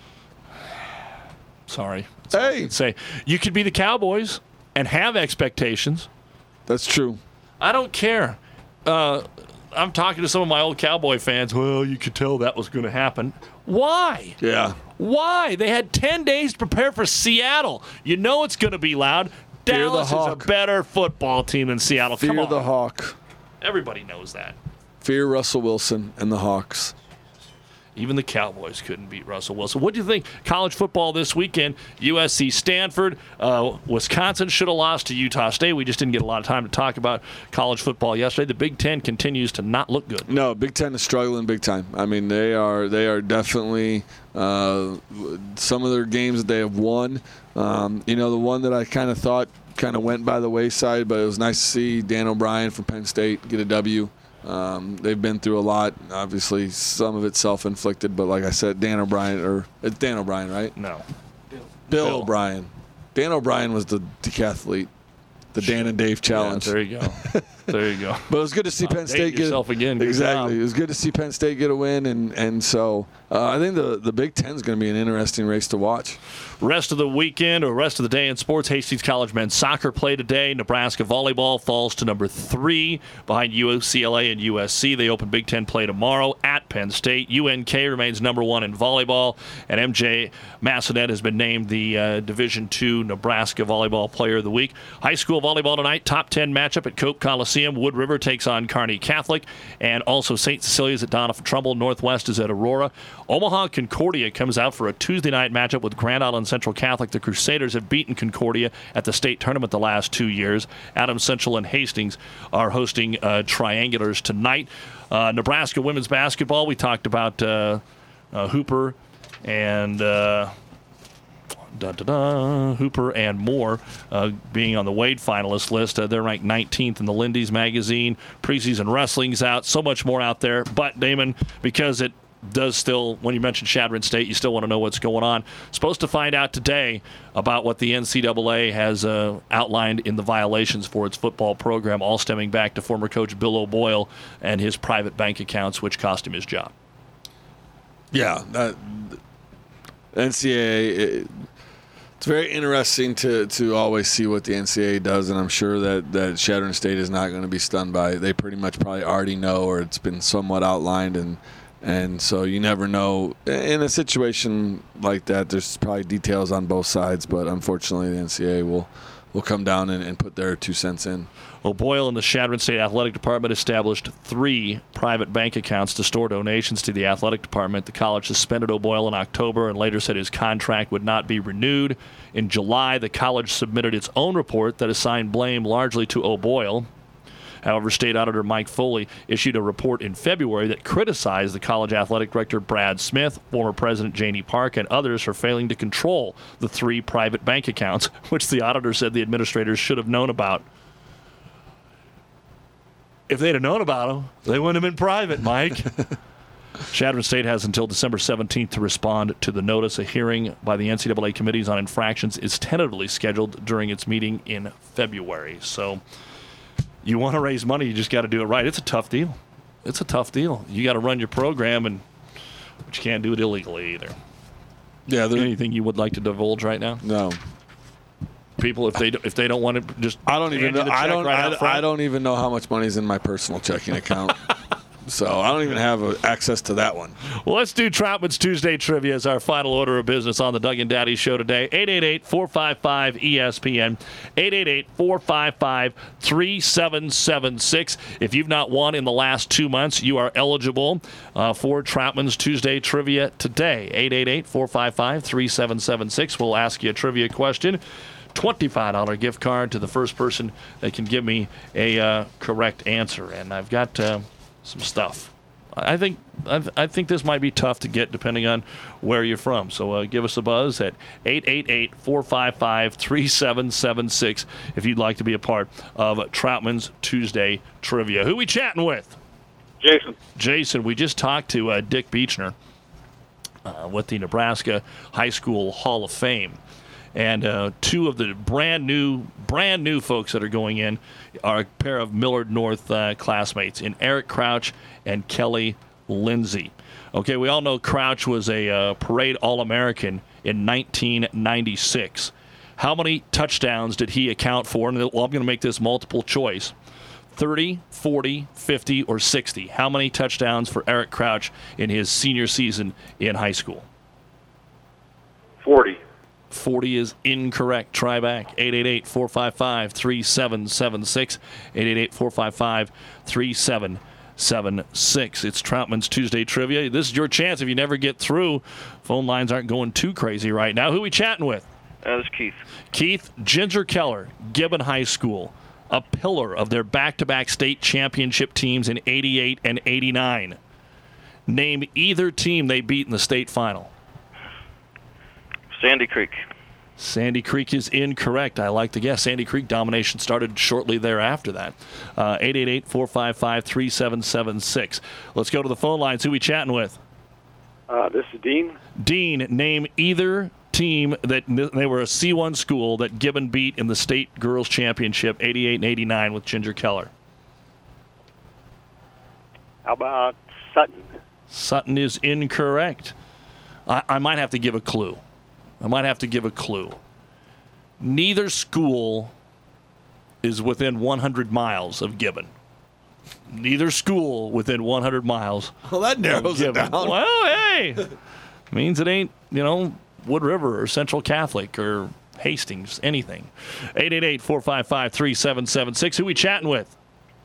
Sorry. Say you could be the Cowboys and have expectations. That's true. I don't care. I'm talking to some of my old Cowboy fans. Well, you could tell that was going to happen. Why? Yeah. Why? They had 10 days to prepare for Seattle. You know it's going to be loud. Dallas is a better football team than Seattle. Come on. Fear the Hawk. Everybody knows that. Fear Russell Wilson and the Hawks. Even the Cowboys couldn't beat Russell Wilson. What do you think? College football this weekend, USC Stanford. Wisconsin should have lost to Utah State. We just didn't get a lot of time to talk about college football yesterday. The Big Ten continues to not look good. No, Big Ten is struggling big time. I mean, they are definitely some of their games that they have won. The one that I kind of thought kind of went by the wayside, but it was nice to see Dan O'Brien from Penn State get a W. They've been through a lot. Obviously, some of it self-inflicted, but like I said, Dan O'Brien, it's Dan O'Brien, right? No. Bill O'Brien. Dan O'Brien was the decathlete, the Dan and Dave challenge. Yeah, there you go. There you go. But it was good to see Penn State get yourself again. Good exactly. job. It was good to see Penn State get a win, and so I think the Big Ten is going to be an interesting race to watch. Rest of the weekend or rest of the day in sports, Hastings College men's soccer play today. Nebraska volleyball falls to number 3 behind UCLA and USC. They open Big Ten play tomorrow at Penn State. UNK remains number 1 in volleyball, and MJ Massanet has been named the Division II Nebraska Volleyball Player of the Week. High school volleyball tonight, top 10 matchup at Cope Coliseum. Wood River takes on Kearney Catholic, and also St. Cecilia's at Donovan Trumbull. Northwest is at Aurora. Omaha Concordia comes out for a Tuesday night matchup with Grand Island Central Catholic. The Crusaders have beaten Concordia at the state tournament the last 2 years. Adams Central and Hastings are hosting triangulars tonight. Nebraska women's basketball, we talked about Hooper and Hooper and Moore being on the Wade finalist list. They're ranked 19th in the Lindy's magazine. Preseason wrestling's out. So much more out there. But, Damon, because it does still, when you mention Chadron State, you still want to know what's going on. Supposed to find out today about what the NCAA has outlined in the violations for its football program, all stemming back to former coach Bill O'Boyle and his private bank accounts, which cost him his job. Yeah, NCAA, it's very interesting to always see what the NCAA does, and I'm sure that Chadron State is not going to be stunned by it. They pretty much probably already know, or it's been somewhat outlined, and so you never know. In a situation like that, there's probably details on both sides, but unfortunately the NCAA will come down and put their 2 cents in. O'Boyle and the Chadron State Athletic Department established 3 private bank accounts to store donations to the athletic department. The college suspended O'Boyle in October and later said his contract would not be renewed. In July, the college submitted its own report that assigned blame largely to O'Boyle. However, State Auditor Mike Foley issued a report in February that criticized the college athletic director Brad Smith, former president Janie Park, and others for failing to control the 3 private bank accounts, which the auditor said the administrators should have known about. If they'd have known about them, they wouldn't have been private, Mike. Chadron State has until December 17th to respond to the notice. A hearing by the NCAA committees on infractions is tentatively scheduled during its meeting in February. So you want to raise money, you just got to do it right. It's a tough deal. It's a tough deal. You got to run your program, but you can't do it illegally either. Yeah. Anything you would like to divulge right now? No. People, if they don't want to, just I don't even know. I don't even know how much money's in my personal checking account. So I don't even have access to that one. Well, let's do Troutman's Tuesday Trivia as our final order of business on the Doug and Daddy Show today. 888-455-ESPN, 888-455-3776. If you've not won in the last 2 months, you are eligible for Troutman's Tuesday Trivia today. 888-455-3776. We'll ask you a trivia question. $25 gift card to the first person that can give me a correct answer. And I've got some stuff. I think this might be tough to get depending on where you're from. So give us a buzz at 888-455-3776 if you'd like to be a part of Troutman's Tuesday Trivia. Who we chatting with? Jason, we just talked to Dick Beechner with the Nebraska High School Hall of Fame. And 2 of the brand new folks that are going in are a pair of Millard North classmates in Eric Crouch and Kelly Lindsay. Okay, we all know Crouch was a parade All-American in 1996. How many touchdowns did he account for? And I'm going to make this multiple choice. 30, 40, 50, or 60. How many touchdowns for Eric Crouch in his senior season in high school? 40. 40 is incorrect. Try back. 888-455-3776. 888-455-3776. It's Troutman's Tuesday Trivia. This is your chance if you never get through. Phone lines aren't going too crazy right now. Who are we chatting with? This is Keith. Keith, Ginger Keller, Gibbon High School, a pillar of their back-to-back state championship teams in 88 and 89. Name either team they beat in the state final. Sandy Creek. Sandy Creek is incorrect. I like to guess. Sandy Creek domination started shortly thereafter that. 888-455-3776. Let's go to the phone lines. Who we chatting with? This is Dean. Dean, name either team that they were a C1 school that Gibbon beat in the state girls championship 88 and 89 with Ginger Keller. How about Sutton? Sutton is incorrect. I might have to give a clue. Neither school is within 100 miles of Gibbon. Neither school within 100 miles. Well, that narrows it down. Well, hey, means it ain't, Wood River or Central Catholic or Hastings, anything. 888-455-3776. Who we chatting with?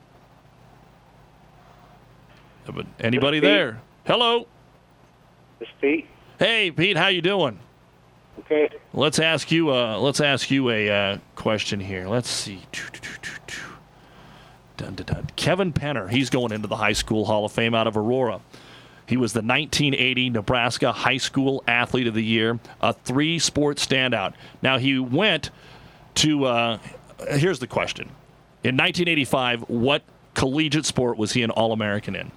Anybody there? Hello. This is Pete. Hey, Pete, how you doing? Okay. Let's ask you a question here. Let's see. Kevin Penner, he's going into the High School Hall of Fame out of Aurora. He was the 1980 Nebraska High School Athlete of the Year, a 3-sport standout. Now, he went to, here's the question. In 1985, what collegiate sport was he an All-American in?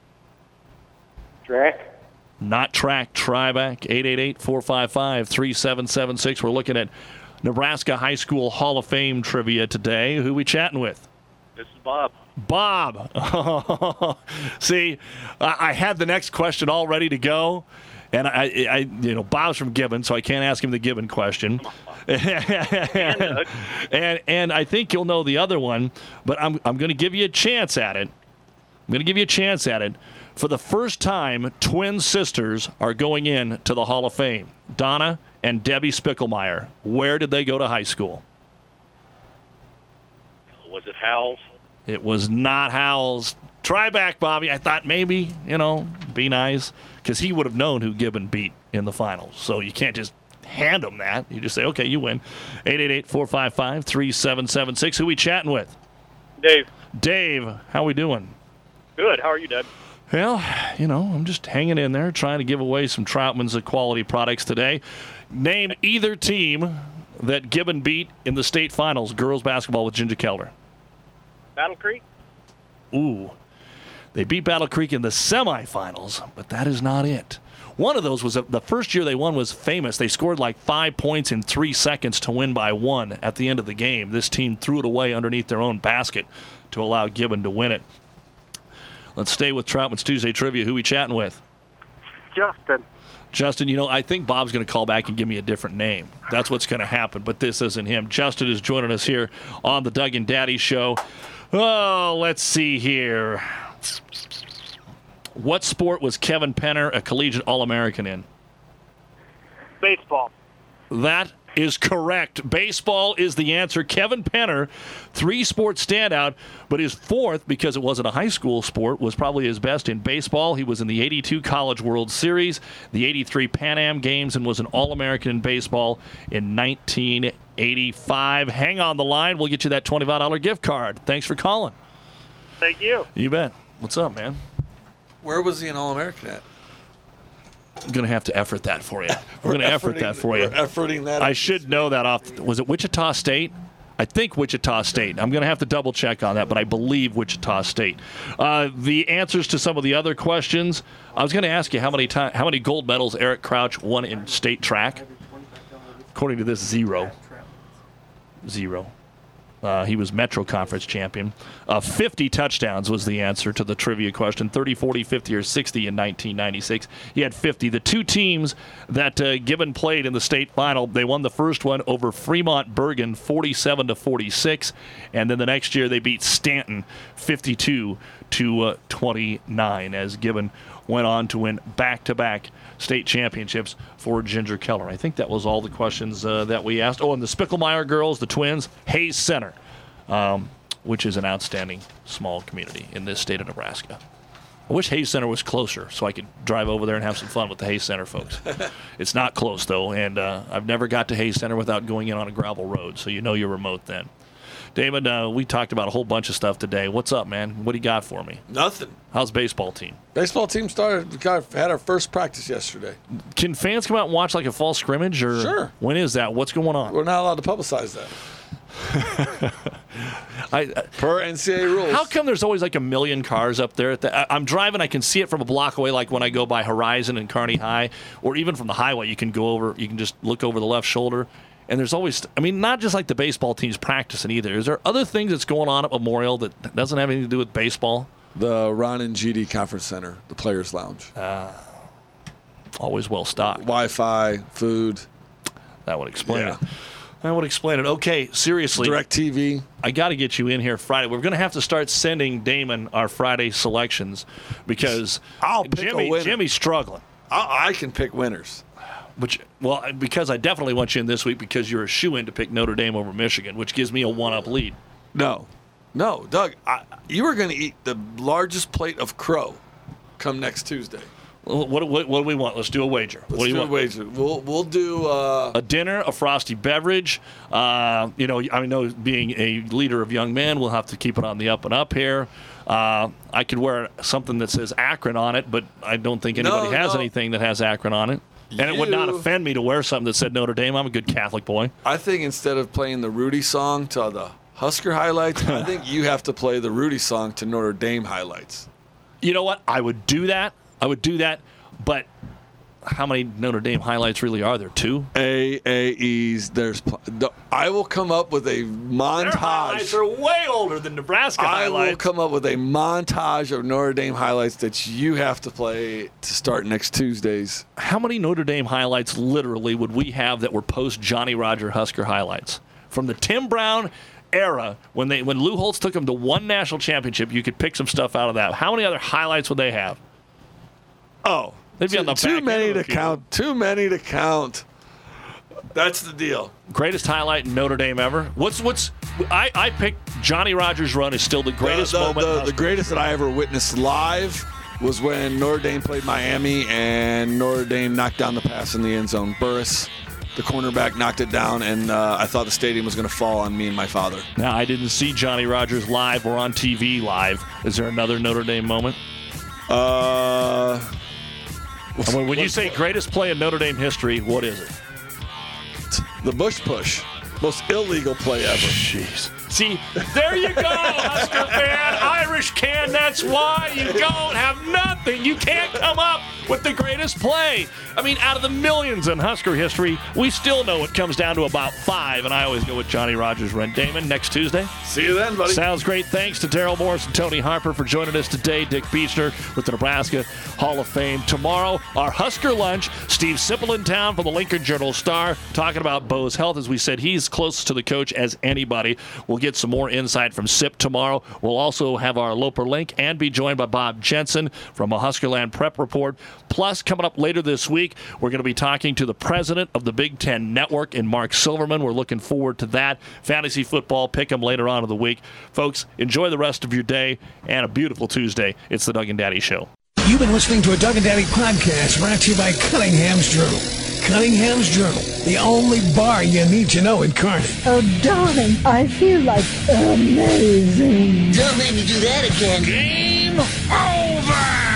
Track. Not track. Try back. 888-455-3776. We're looking at Nebraska High School Hall of Fame trivia today. Who we chatting with? This is Bob. Bob. See, I had the next question all ready to go, and I Bob's from Gibbon, so I can't ask him the Gibbon question. and I think you'll know the other one, but I'm going to give you a chance at it. For the first time, twin sisters are going in to the Hall of Fame. Donna and Debbie Spickelmeyer. Where did they go to high school? Was it Howells? It was not Howells. Try back, Bobby. I thought maybe, be nice, because he would have known who Gibbon beat in the finals. So you can't just hand him that. You just say, okay, you win. 888-455-3776. Who we chatting with? Dave, how we doing? Good. How are you, Dad? Well, I'm just hanging in there, trying to give away some Troutman's quality products today. Name either team that Gibbon beat in the state finals, girls basketball with Ginger Keller. Battle Creek? Ooh. They beat Battle Creek in the semifinals, but that is not it. One of those was the first year they won was famous. They scored like 5 points in 3 seconds to win by 1 at the end of the game. This team threw it away underneath their own basket to allow Gibbon to win it. Let's stay with Troutman's Tuesday Trivia. Who we chatting with? Justin, I think Bob's going to call back and give me a different name. That's what's going to happen, but this isn't him. Justin is joining us here on the Doug and Daddy Show. Oh, let's see here. What sport was Kevin Penner a collegiate All-American in? Baseball. That is correct. Baseball is the answer. Kevin Penner, 3-sport standout, but his fourth, because it wasn't a high school sport, was probably his best in baseball. He was in the 82 College World Series, the 83 Pan Am Games, and was an All-American in baseball in 1985. Hang on the line. We'll get you that $25 gift card. Thanks for calling. Thank you. You bet. What's up, man? Where was he an All-American at? I'm going to have to effort that for you. We're going to effort that for you. Efforting that. I should know that off. Was it Wichita State? I think Wichita State. I'm going to have to double check on that, but I believe Wichita State. The answers to some of the other questions, I was going to ask you how many gold medals Eric Crouch won in state track. According to this, 0. He was Metro Conference champion. 50 touchdowns was the answer to the trivia question. 30, 40, 50, or 60 in 1996. He had 50. The two teams that Gibbon played in the state final, they won the first one over Fremont Bergen 47-46. And then the next year they beat Stanton 52-29 as Gibbon went on to win back-to-back state championships for Ginger Keller. I think that was all the questions that we asked. Oh, and the Spickelmeyer girls, the twins, Hayes Center, which is an outstanding small community in this state of Nebraska. I wish Hayes Center was closer so I could drive over there and have some fun with the Hayes Center folks. It's not close, though, and I've never got to Hayes Center without going in on a gravel road, so you know you're remote then. David, we talked about a whole bunch of stuff today. What's up, man? What do you got for me? Nothing. How's baseball team? Baseball team had our first practice yesterday. Can fans come out and watch like a fall scrimmage? Or sure. When is that? What's going on? We're not allowed to publicize that. Per NCAA rules. How come there's always like a million cars up there? I'm driving, I can see it from a block away, like when I go by Horizon and Kearney High, or even from the highway, you can just look over the left shoulder. And there's always, not just like the baseball team's practicing either. Is there other things that's going on at Memorial that doesn't have anything to do with baseball? The Ron and GD Conference Center, the Players Lounge. Always well stocked. Wi-Fi, food. That would explain it. That would explain it. Okay, seriously. DirecTV. I got to get you in here Friday. We're going to have to start sending Damon our Friday selections because I'll pick a winner. Jimmy's struggling. I can pick winners. Because I definitely want you in this week because you're a shoo-in to pick Notre Dame over Michigan, which gives me a 1-up lead. No, Doug, you are going to eat the largest plate of crow come next Tuesday. What do we want? Let's do a wager. Let's do a wager. We'll do a dinner, a frosty beverage. I know being a leader of young men, we'll have to keep it on the up and up here. I could wear something that says Akron on it, but I don't think anybody has anything that has Akron on it. And it would not offend me to wear something that said Notre Dame. I'm a good Catholic boy. I think instead of playing the Rudy song to the Husker highlights, I think you have to play the Rudy song to Notre Dame highlights. You know what? I would do that, but how many Notre Dame highlights really are there? 2? AAEs. I will come up with a montage. Their highlights are way older than Nebraska highlights. I will come up with a montage of Notre Dame highlights that you have to play to start next Tuesdays. How many Notre Dame highlights literally would we have that were post Johnny Roger Husker highlights? From the Tim Brown era, when Lou Holtz took them to one national championship, you could pick some stuff out of that. How many other highlights would they have? Oh, they'd be on the too many to count. Too many to count. That's the deal. Greatest highlight in Notre Dame ever. I picked Johnny Rogers' run is still the greatest moment. The greatest that I ever witnessed live was when Notre Dame played Miami and Notre Dame knocked down the pass in the end zone. Burris, the cornerback, knocked it down, and I thought the stadium was going to fall on me and my father. Now, I didn't see Johnny Rogers live or on TV live. Is there another Notre Dame moment? When you say greatest play in Notre Dame history, what is it? The Bush push. Most illegal play ever. Jeez. See, there you go, Husker fan. Irish can. That's why you don't have nothing. You can't come up with the greatest play. I mean, out of the millions in Husker history, we still know it comes down to about 5, and I always go with Johnny Rogers. Ren Damon next Tuesday. See you then, buddy. Sounds great. Thanks to Daryl Morris and Tony Harper for joining us today. Dick Beechner with the Nebraska Hall of Fame. Tomorrow, our Husker lunch. Steve Sipple in town from the Lincoln Journal-Star talking about Bo's health. As we said, he's closest to the coach as anybody. We'll get some more insight from Sip tomorrow. We'll also have our Loper Link and be joined by Bob Jensen from a Huskerland Prep Report. Plus, coming up later this week, we're going to be talking to the president of the Big Ten Network in Mark Silverman. We're looking forward to that. Fantasy football pick'em later on in the week. Folks, enjoy the rest of your day and a beautiful Tuesday. It's the Doug and Daddy Show. You've been listening to a Doug and Daddy podcast brought to you by Cunningham's Journal. Cunningham's Journal, the only bar you need to know in Kearney. Oh, darling, I feel like amazing. Don't make me do that again. Game over!